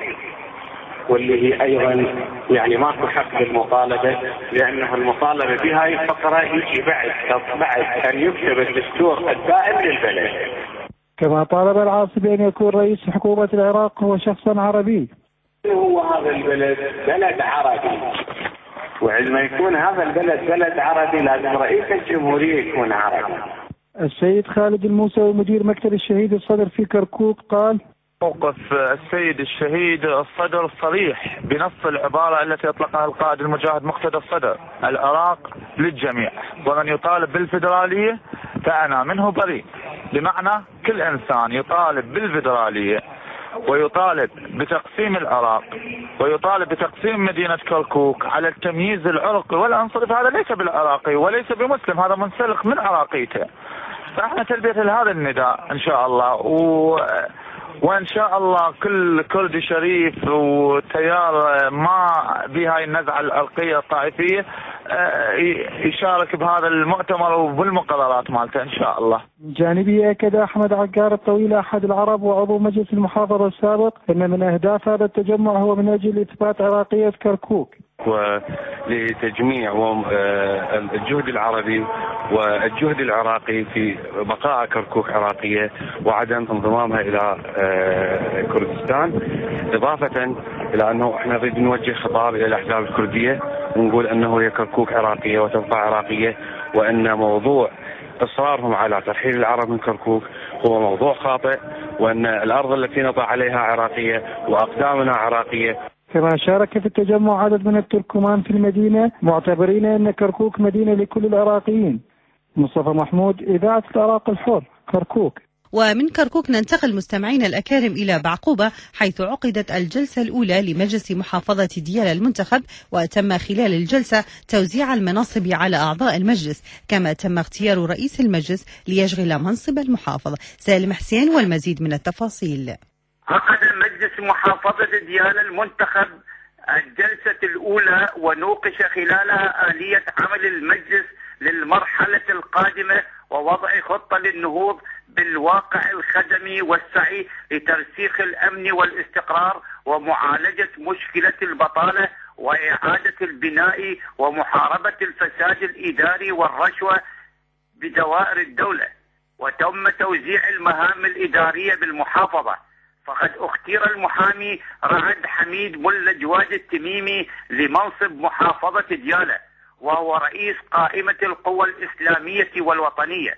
واللي هي أيضا يعني ماكو حق للمطالبة، لأنه المطالبة بهاي الفقرة يجي بعد أن يكتب الدستور الدائم للبلد. كما طالب العاصي بأن يكون رئيس حكومة العراق هو شخصا عربي. هو هذا البلد بلد عربي، وعندما يكون هذا البلد بلد عربي لازم رئيس الجمهورية يكون عربي. السيد خالد الموسوي مدير مكتب الشهيد الصدر في كركوك قال: موقف السيد الشهيد الصدر صريح بنص العبارة التي أطلقها القائد المجاهد مقتدى الصدر: العراق للجميع، ومن يطالب بالفيدرالية فأنا منه بريء. بمعنى كل إنسان يطالب بالفيدرالية ويطالب بتقسيم العراق ويطالب بتقسيم مدينة كركوك على التمييز العرقي والعنصري، فهذا ليس بالعراقي وليس بمسلم، هذا منسلخ من عراقيته. فاحنا تلبية لهذا النداء ان شاء الله، وان شاء الله كل كردي شريف وتيار ما بهاي النزعة العرقية الطائفية يشارك بهذا المؤتمر وبالمقررات مالته ان شاء الله. من جانبه أكد أحمد عقار الطويل أحد العرب وعضو مجلس المحافظة السابق أن من أهداف هذا التجمع هو من أجل إثبات عراقية كركوك ولتجميع الجهد العربي والجهد العراقي في بقاء كركوك عراقية وعدم انضمامها إلى كردستان، إضافة إلى أنه احنا نريد نوجه خطاب إلى الأحزاب الكردية ونقول أنه هي كركوك عراقية وتبقى عراقية، وأن موضوع إصرارهم على ترحيل العرب من كركوك هو موضوع خاطئ، وأن الأرض التي نضع عليها عراقية وأقدامنا عراقية. كما شارك في التجمع عدد من التركمان في المدينة معتبرين أن كركوك مدينة لكل العراقيين. مصطفى محمود، إذاعة العراق الحر، كركوك. ومن كركوك ننتقل مستمعينا الأكارم إلى بعقوبة، حيث عقدت الجلسة الأولى لمجلس محافظة ديالى المنتخب، وتم خلال الجلسة توزيع المناصب على أعضاء المجلس، كما تم اختيار رئيس المجلس ليشغل منصب المحافظة. سالم حسين والمزيد من التفاصيل. عقد مجلس محافظة ديالى المنتخب الجلسة الأولى ونوقش خلالها آلية عمل المجلس للمرحلة القادمة ووضع خطة للنهوض بالواقع الخدمي والسعي لترسيخ الأمن والاستقرار ومعالجة مشكلة البطالة وإعادة البناء ومحاربة الفساد الإداري والرشوة بدوائر الدولة. وتم توزيع المهام الإدارية بالمحافظة، فقد اختير المحامي رعد حميد ملا جواد التميمي لمنصب محافظة ديالى، وهو رئيس قائمة القوى الإسلامية والوطنية،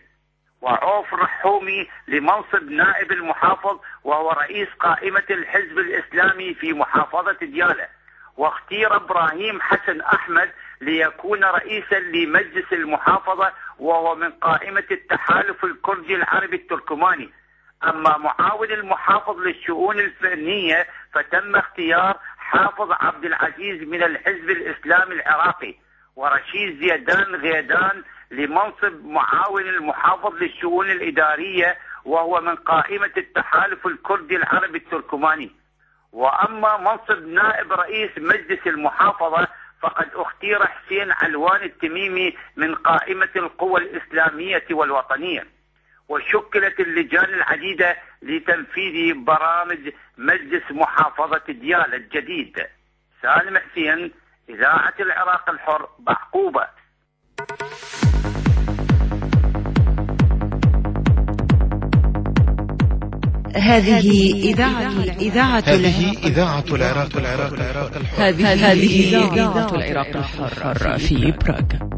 وعوف رحومي لمنصب نائب المحافظ وهو رئيس قائمة الحزب الإسلامي في محافظة ديالى، واختير إبراهيم حسن أحمد ليكون رئيسا لمجلس المحافظة وهو من قائمة التحالف الكردي العربي التركماني. أما معاون المحافظ للشؤون الفنية فتم اختيار حافظ عبد العزيز من الحزب الإسلامي العراقي، ورشيد زيدان غيدان لمنصب معاون المحافظ للشؤون الإدارية وهو من قائمة التحالف الكردي العربي التركماني. وأما منصب نائب رئيس مجلس المحافظة فقد اختير حسين علوان التميمي من قائمة القوى الإسلامية والوطنية. وشكلت اللجان العديدة لتنفيذ برامج مجلس محافظة ديالى الجديد. سالم حسين، إذاعة العراق الحر، بعقوبة. هذه إذاعة العراق الحر. هذه إذاعة العراق الحر في براغ.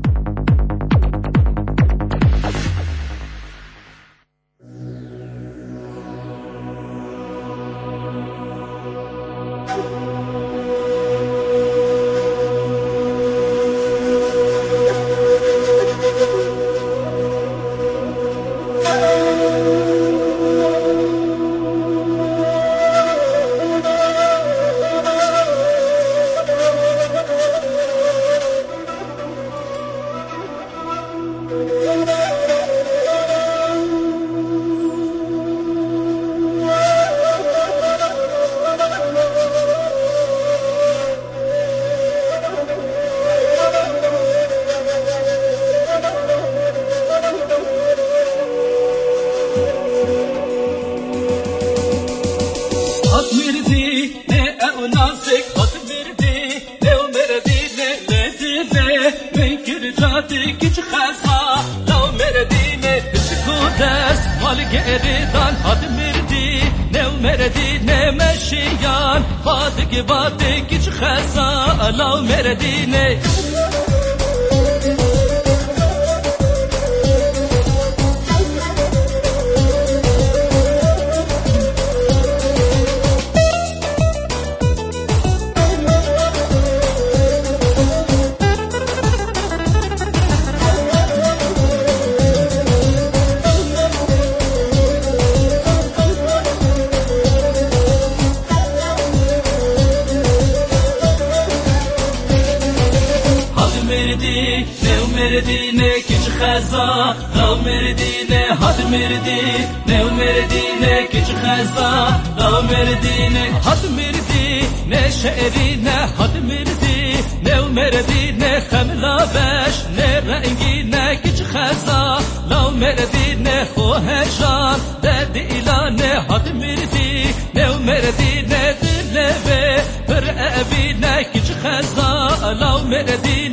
مردي نو مردي نكش خزا لو مردي هاد مردي نو مردي نكش خزا لو مردي هاد مردي نشعري هاد مردي نو مردي نخملا باش نرنجي نكش خزا لو مردي نخوهشان دد إلان هاد مردي نو مردي ندلبه برأبي نكش خزا لو مردي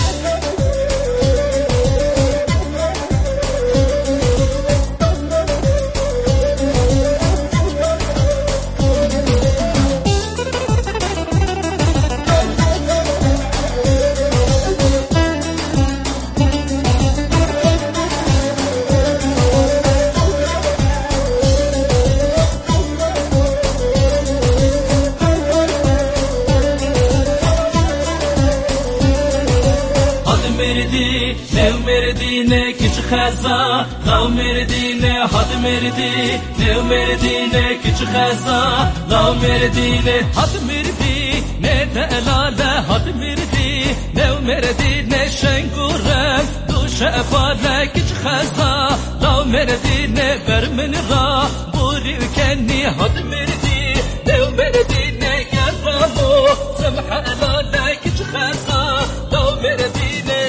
نو مردي نكش خزا لو مردي هاد مردي نو مردي نكش خزا لو مردي هاد مردي ندلالا هاد مردي نو مردي نشنگورم دوش افالا كش خزا لو مردي نبر من را بوري وكني هاد مردي نو مردي نقربو سمح لا كش خزا لو مردي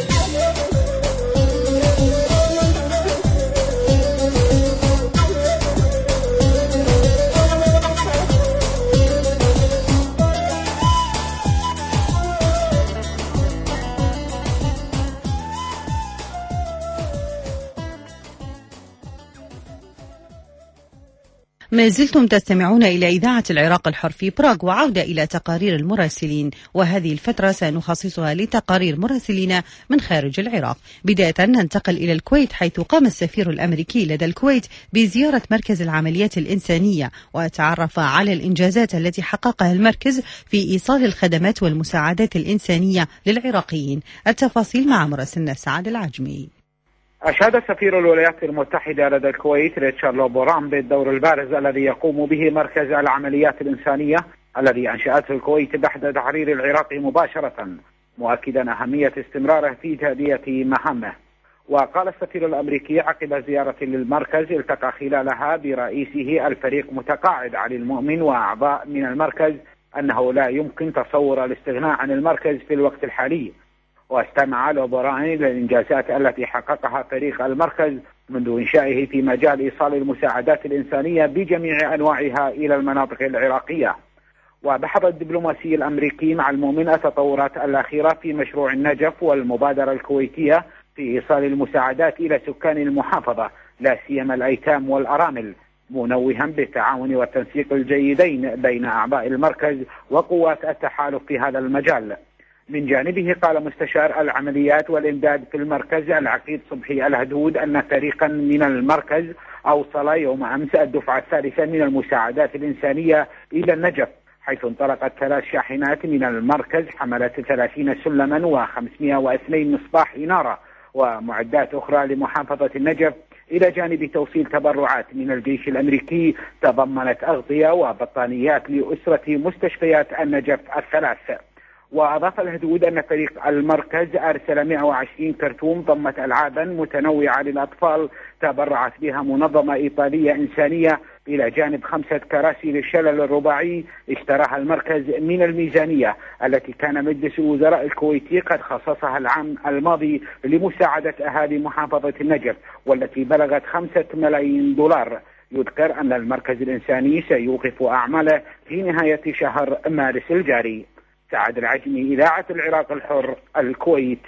ما زلتم تستمعون إلى إذاعة العراق الحر في براغ، وعودة إلى تقارير المراسلين، وهذه الفترة سنخصصها لتقارير مراسلين من خارج العراق. بداية ننتقل إلى الكويت، حيث قام السفير الأمريكي لدى الكويت بزيارة مركز العمليات الإنسانية وتعرف على الإنجازات التي حققها المركز في إيصال الخدمات والمساعدات الإنسانية للعراقيين. التفاصيل مع مراسلنا سعد العجمي. أشاد سفير الولايات المتحدة لدى الكويت ريتشارد لوبوران بالدور البارز الذي يقوم به مركز العمليات الإنسانية الذي أنشأته الكويت بعد تحرير العراق مباشرة، مؤكدا أهمية استمراره في تأدية مهامه. وقال السفير الأمريكي عقب زيارة للمركز التقى خلالها برئيسه الفريق متقاعد علي المؤمن وأعضاء من المركز أنه لا يمكن تصور الاستغناء عن المركز في الوقت الحالي. واستمع لوبوران للإنجازات التي حققها فريق المركز منذ إنشائه في مجال إيصال المساعدات الإنسانية بجميع أنواعها إلى المناطق العراقية. وبحث الدبلوماسي الأمريكي مع المؤمن التطورات الأخيرة في مشروع النجف والمبادرة الكويتية في إيصال المساعدات إلى سكان المحافظة لا سيما الأيتام والأرامل، منوها بالتعاون والتنسيق الجيدين بين أعضاء المركز وقوات التحالف في هذا المجال. من جانبه قال مستشار العمليات والإمداد في المركز العقيد صبحي الهدود أن فريقا من المركز أوصل يوم أمس الدفعة الثالثة من المساعدات الإنسانية إلى النجف، حيث انطلقت 3 شاحنات من المركز حملت 30 سلما و502 مصباح إنارة ومعدات أخرى لمحافظة النجف، إلى جانب توصيل تبرعات من الجيش الأمريكي تضمنت أغطية وبطانيات لأسرة مستشفيات النجف ال3. وأضاف الهدود أن فريق المركز أرسل 120 كرتون ضمت ألعابا متنوعة للأطفال تبرعت بها منظمة إيطالية إنسانية، إلى جانب 5 كراسي للشلل الرباعي اشتراها المركز من الميزانية التي كان مجلس الوزراء الكويتي قد خصصها العام الماضي لمساعدة أهالي محافظة النجف، والتي بلغت 5 ملايين دولار. يذكر أن المركز الإنساني سيوقف أعماله في نهاية شهر مارس الجاري. سعد العجمي، إذاعة العراق الحر، الكويت.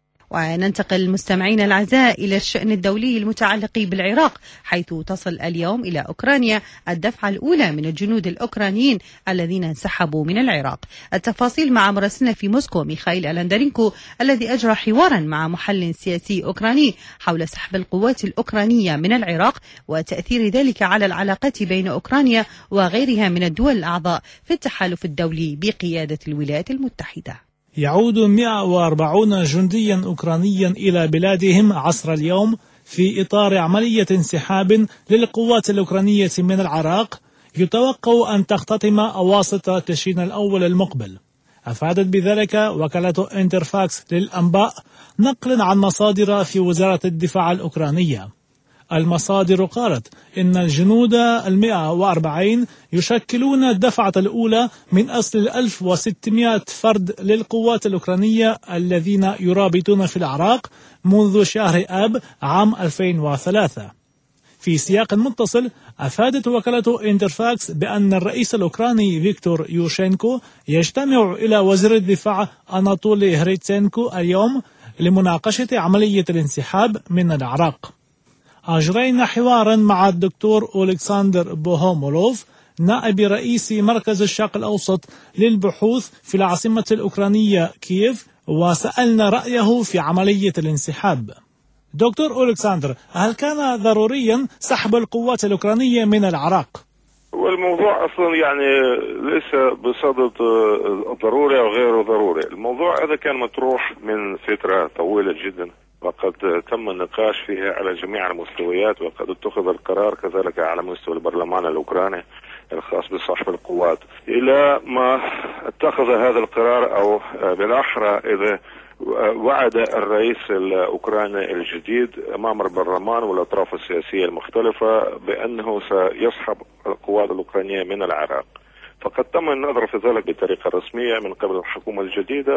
وننتقل مستمعينا الأعزاء إلى الشأن الدولي المتعلق بالعراق، حيث تصل اليوم إلى أوكرانيا الدفعة الأولى من الجنود الأوكرانيين الذين انسحبوا من العراق. التفاصيل مع مراسلنا في موسكو ميخائيل ألندرينكو، الذي أجرى حوارا مع محلل سياسي أوكراني حول سحب القوات الأوكرانية من العراق وتأثير ذلك على العلاقات بين أوكرانيا وغيرها من الدول الأعضاء في التحالف الدولي بقيادة الولايات المتحدة. يعود 140 جنديا أوكرانيا إلى بلادهم عصر اليوم في إطار عملية انسحاب للقوات الأوكرانية من العراق، يتوقع أن تختتم أواسط تشرين الأول المقبل. أفادت بذلك وكالة انترفاكس للأنباء نقلا عن مصادر في وزارة الدفاع الأوكرانية. المصادر قالت إن الجنود 140 يشكلون الدفعة الأولى من أصل 1600 فرد للقوات الأوكرانية الذين يرابطون في العراق منذ شهر آب عام 2003. في سياق متصل أفادت وكالة انترفاكس بأن الرئيس الأوكراني فيكتور يوشينكو يجتمع إلى وزير الدفاع أناتولي هريتسينكو اليوم لمناقشة عملية الانسحاب من العراق. أجرينا حوارا مع الدكتور أولكسندر بوهومولوف نائب رئيس مركز الشرق الأوسط للبحوث في العاصمة الأوكرانية كييف، وسألنا رأيه في عملية الانسحاب. دكتور أولكسندر، هل كان ضروريا سحب القوات الأوكرانية من العراق؟ والموضوع أصلا يعني ليس بصدد ضروري أو غير ضروري. الموضوع هذا كان مطروح من فترة طويلة جدا، وقد تم النقاش فيها على جميع المستويات، وقد اتخذ القرار كذلك على مستوى البرلمان الأوكراني الخاص بسحب القوات. إلى ما اتخذ هذا القرار، أو بالأحرى إذا وعد الرئيس الأوكراني الجديد أمام البرلمان والأطراف السياسية المختلفة بأنه سيسحب القوات الأوكرانية من العراق، فقد تم النظر في ذلك بطريقة رسمية من قبل الحكومة الجديدة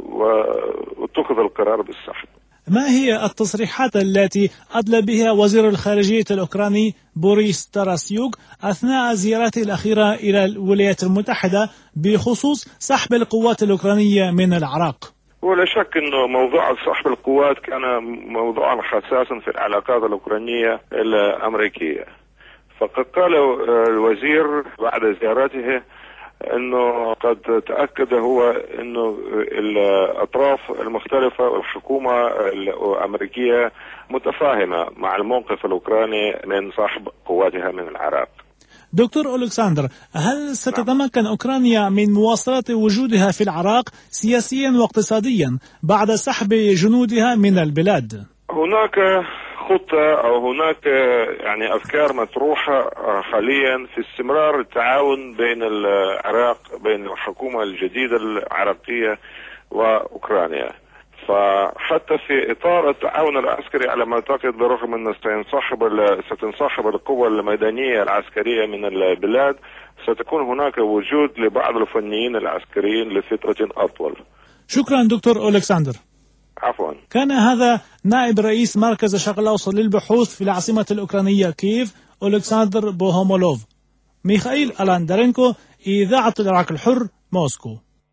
واتخذ القرار بالسحب. ما هي التصريحات التي أدلى بها وزير الخارجية الأوكراني بوريس تاراسيوك أثناء زيارته الأخيرة إلى الولايات المتحدة بخصوص سحب القوات الأوكرانية من العراق؟ ولا شك أنه موضوع سحب القوات كان موضوعا حساسا في العلاقات الأوكرانية الأمريكية، فقد قال الوزير بعد زيارته أنه قد تأكد هو أنه الأطراف المختلفة والحكومة الأمريكية متفاهمة مع الموقف الأوكراني من سحب قواتها من العراق. دكتور ألكسندر، هل ستتمكن أوكرانيا من مواصلة وجودها في العراق سياسيا واقتصاديا بعد سحب جنودها من البلاد؟ هناك خطة أو هناك يعني أفكار مطروحة حاليا في استمرار التعاون بين العراق، بين الحكومة الجديدة العراقية وأوكرانيا. فحتى في إطار التعاون العسكري على ما أعتقد، برغم أن ستنسحب القوى الميدانية العسكرية من البلاد، ستكون هناك وجود لبعض الفنيين العسكريين لفترة أطول. شكرا دكتور ألكسندر. عفوا. كان هذا نائب رئيس مركز الشرق الأوسط للبحوث في العاصمة الأوكرانية كييف أولكسندر بوهومولوف. ميخائيل ألاندرينكو، إذاعة العراق الحر، موسكو.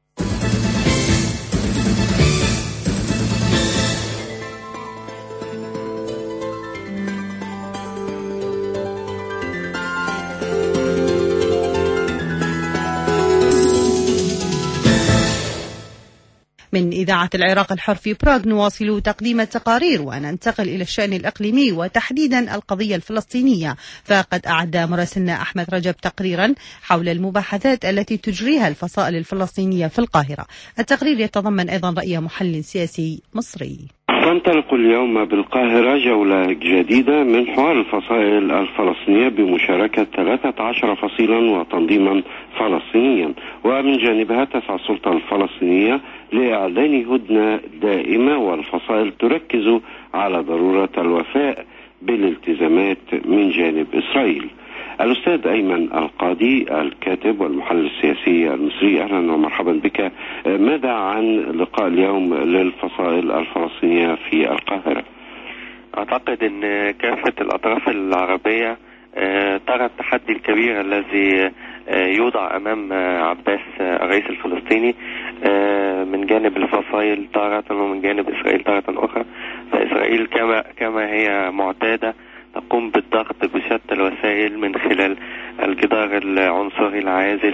من إذاعة العراق الحر في براغ نواصل تقديم التقارير وننتقل إلى الشأن الإقليمي وتحديدا القضية الفلسطينية. فقد أعد مراسلنا أحمد رجب تقريرا حول المباحثات التي تجريها الفصائل الفلسطينية في القاهرة. التقرير يتضمن أيضا رأي محلل سياسي مصري. تنطلق اليوم بالقاهرة جولة جديدة من حوار الفصائل الفلسطينية بمشاركة 13 فصيلا وتنظيما فلسطينيا، ومن جانبها تسعى السلطة الفلسطينية لإعلان هدنة دائمة، والفصائل تركز على ضرورة الوفاء بالالتزامات من جانب إسرائيل. الأستاذ أيمن القاضي الكاتب والمحلل السياسي المصري، أهلا ومرحبا بك. ماذا عن لقاء اليوم للفصائل الفلسطينية في القاهرة؟ أعتقد أن كافة الأطراف العربية ترى التحدي الكبير الذي يوضع أمام عباس الرئيس الفلسطيني من جانب الفصائل تارة ومن جانب إسرائيل تارة أخرى. فإسرائيل كما هي معتادة تقوم بالضغط بشتى الوسائل من خلال الجدار العنصري العازل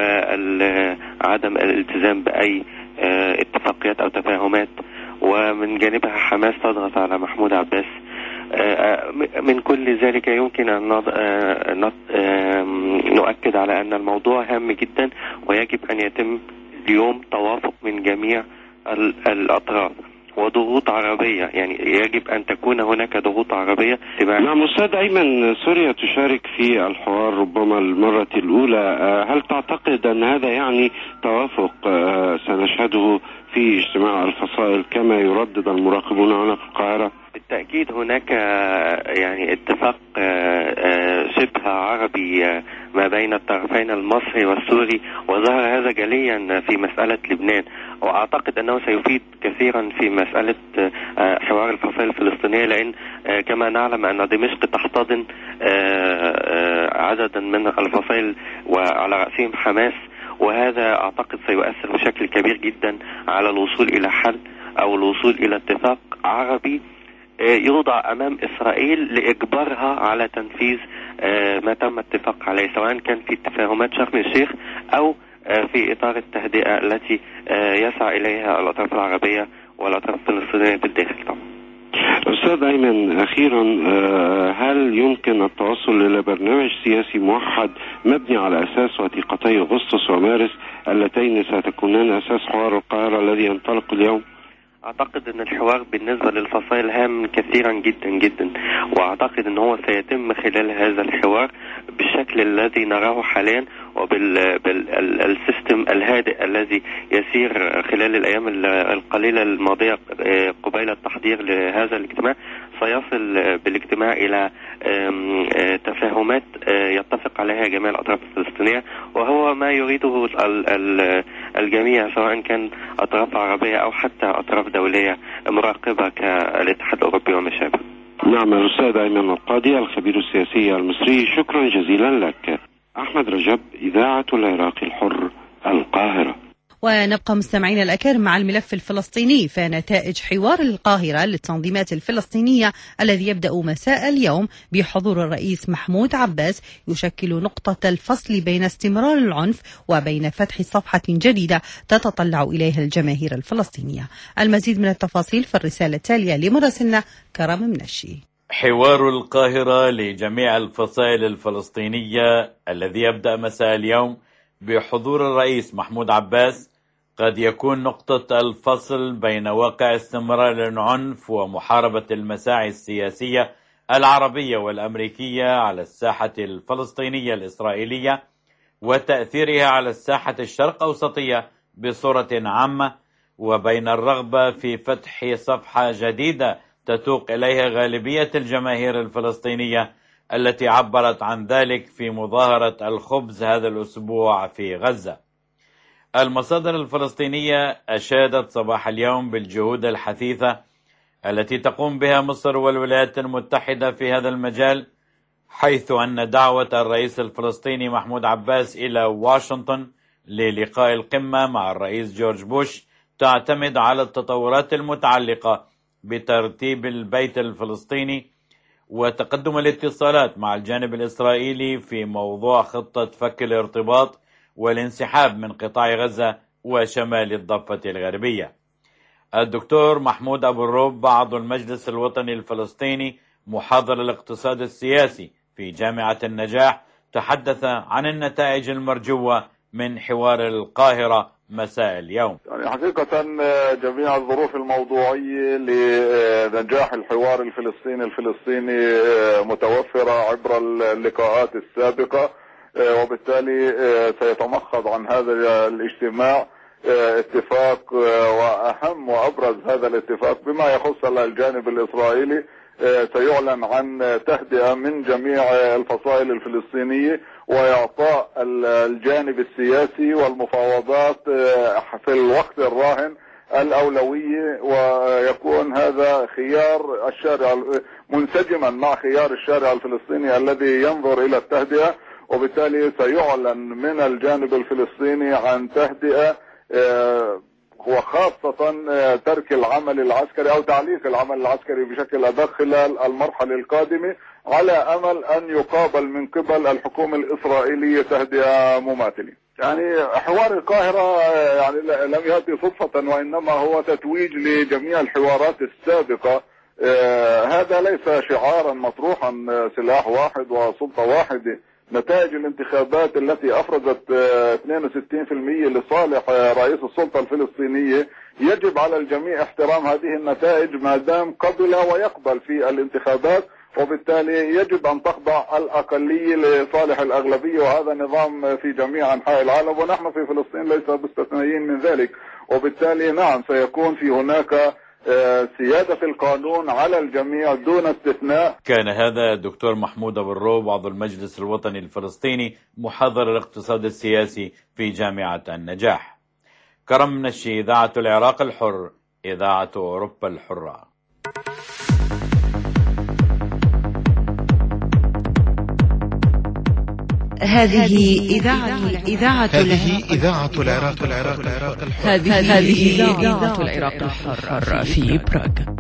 وعدم الالتزام بأي اتفاقيات أو تفاهمات، ومن جانبها حماس تضغط على محمود عباس. من كل ذلك يمكن أن نؤكد على أن الموضوع هام جدا، ويجب أن يتم اليوم توافق من جميع الأطراف وضغوط عربية. يعني يجب أن تكون هناك ضغوط عربية. نعم أستاذ أيمن، سوريا تشارك في الحوار ربما المرة الأولى. هل تعتقد أن هذا يعني توافق سنشهده في اجتماع الفصائل كما يردد المراقبون هنا في القاهرة؟ بالتأكيد هناك يعني اتفاق شبه عربي ما بين الطرفين المصري والسوري، وظهر هذا جليا في مسألة لبنان، وأعتقد أنه سيفيد كثيرا في مسألة حوار الفصائل الفلسطينية، لأن كما نعلم أن دمشق تحتضن عددا من الفصائل وعلى رأسهم حماس، وهذا أعتقد سيؤثر بشكل كبير جدا على الوصول إلى حل أو الوصول إلى اتفاق عربي يوضع أمام إسرائيل لإجبارها على تنفيذ ما تم اتفاق عليه، سواء كان في تفاهمات شرم الشيخ أو في إطار التهدئة التي يسعى إليها الأطراف العربية والأطراف الفلسطينية بالداخل طبعا. أستاذ أيمن، أخيرا هل يمكن التوصل إلى برنامج سياسي موحد مبني على أساس وثيقتي أغسطس ومارس اللتين ستكونان أساس حوار القاهرة الذي ينطلق اليوم؟ أعتقد أن الحوار بالنسبة للفصائل هام كثيرا جدا جدا، وأعتقد أن هو سيتم خلال هذا الحوار بالشكل الذي نراه حاليا وبالسيستم الهادئ الذي يسير خلال الأيام القليلة الماضية قبيل التحضير لهذا الاجتماع. سيصل بالاجتماع إلى تفاهمات يتفق عليها جميع الأطراف الفلسطينية، وهو ما يريده الجميع سواء كان أطراف عربية أو حتى أطراف دولية مراقبة كالاتحاد الأوروبي وما شابه. نعم، الأستاذ أيمن القاضي الخبير السياسي المصري، شكرا جزيلا لك. أحمد رجب، إذاعة العراق الحر، القاهرة. ونبقى مستمعين الأكارم مع الملف الفلسطيني، فنتائج حوار القاهرة للتنظيمات الفلسطينية الذي يبدأ مساء اليوم بحضور الرئيس محمود عباس يشكل نقطة الفصل بين استمرار العنف وبين فتح صفحة جديدة تتطلع إليها الجماهير الفلسطينية. المزيد من التفاصيل في الرسالة التالية لمراسلنا كرم منشي. حوار القاهرة لجميع الفصائل الفلسطينية الذي يبدأ مساء اليوم بحضور الرئيس محمود عباس قد يكون نقطة الفصل بين واقع استمرار العنف ومحاربة المساعي السياسية العربية والأمريكية على الساحة الفلسطينية الإسرائيلية وتأثيرها على الساحة الشرق أوسطية بصورة عامة، وبين الرغبة في فتح صفحة جديدة تتوق إليها غالبية الجماهير الفلسطينية التي عبرت عن ذلك في مظاهرة الخبز هذا الأسبوع في غزة. المصادر الفلسطينية أشادت صباح اليوم بالجهود الحثيثة التي تقوم بها مصر والولايات المتحدة في هذا المجال، حيث أن دعوة الرئيس الفلسطيني محمود عباس إلى واشنطن للقاء القمة مع الرئيس جورج بوش تعتمد على التطورات المتعلقة بترتيب البيت الفلسطيني وتقدم الاتصالات مع الجانب الإسرائيلي في موضوع خطة فك الارتباط والانسحاب من قطاع غزة وشمال الضفة الغربية. الدكتور محمود أبو الروب عضو المجلس الوطني الفلسطيني محاضر الاقتصاد السياسي في جامعة النجاح تحدث عن النتائج المرجوة من حوار القاهرة مساء اليوم. يعني حقيقة جميع الظروف الموضوعية لنجاح الحوار الفلسطيني متوفرة عبر اللقاءات السابقة، وبالتالي سيتمخض عن هذا الاجتماع اتفاق، وأهم وأبرز هذا الاتفاق بما يخص الجانب الإسرائيلي سيعلن عن تهدئة من جميع الفصائل الفلسطينية وإعطاء الجانب السياسي والمفاوضات في الوقت الراهن الأولوية، ويكون هذا خيار الشارع منسجما مع خيار الشارع الفلسطيني الذي ينظر إلى التهدئة، وبالتالي سيعلن من الجانب الفلسطيني عن تهدئة وخاصة ترك العمل العسكري أو تعليق العمل العسكري بشكل أدق خلال المرحلة القادمة، على أمل أن يقابل من قبل الحكومة الإسرائيلية تهدئة مماثلة. يعني حوار القاهرة يعني لم يأتي صدفة، وإنما هو تتويج لجميع الحوارات السابقة. هذا ليس شعارا مطروحا سلاح واحد وسلطة واحدة. نتائج الانتخابات التي أفرزت 62% لصالح رئيس السلطة الفلسطينية يجب على الجميع احترام هذه النتائج ما دام قبل ويقبل في الانتخابات، وبالتالي يجب أن تخضع الأقلية لصالح الأغلبية، وهذا نظام في جميع أنحاء العالم ونحن في فلسطين ليس مستثنيين من ذلك. وبالتالي نعم سيكون في هناك سيادة القانون على الجميع دون استثناء. كان هذا الدكتور محمود أبو الروب عضو المجلس الوطني الفلسطيني محاضر الاقتصاد السياسي في جامعة النجاح. كرم نشي، إذاعة العراق الحر، إذاعة أوروبا الحرة. هذه إذاعة العراق الحر. هذه إذاعة العراق الحر في براغ.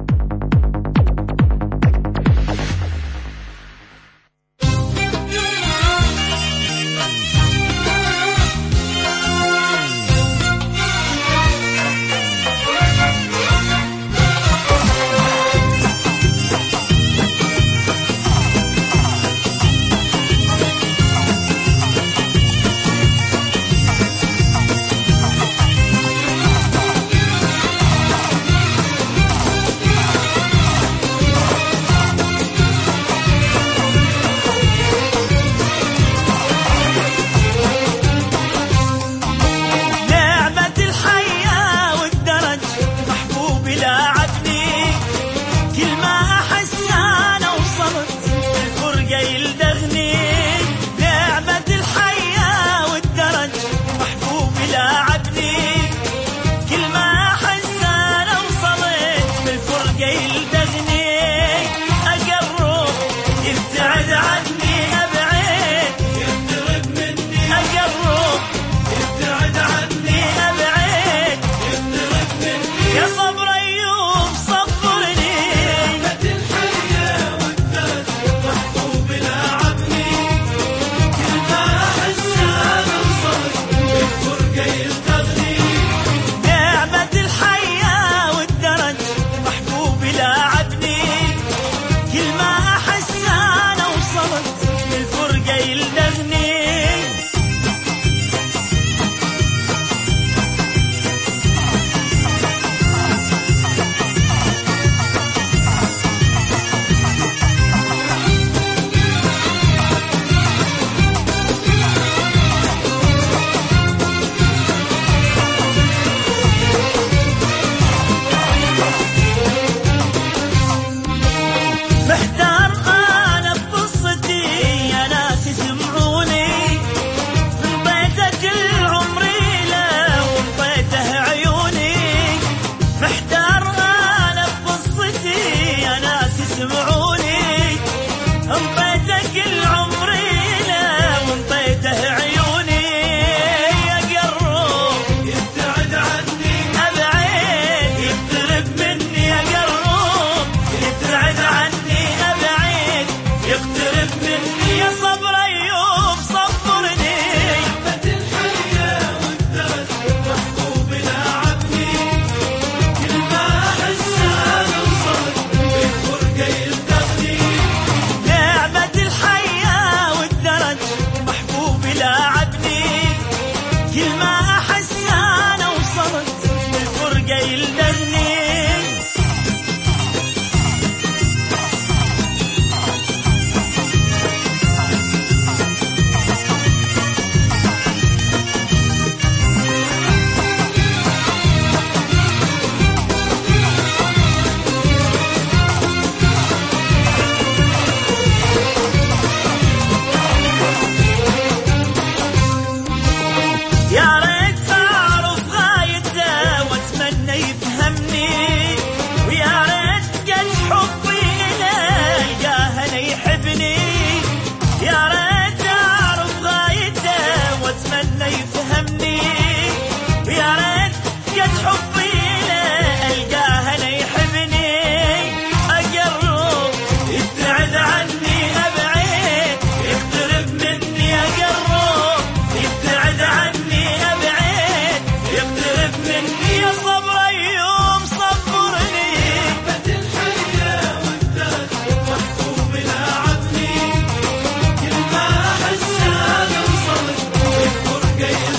كل ما أحس أنا وصلت بالفرقة يلدغني.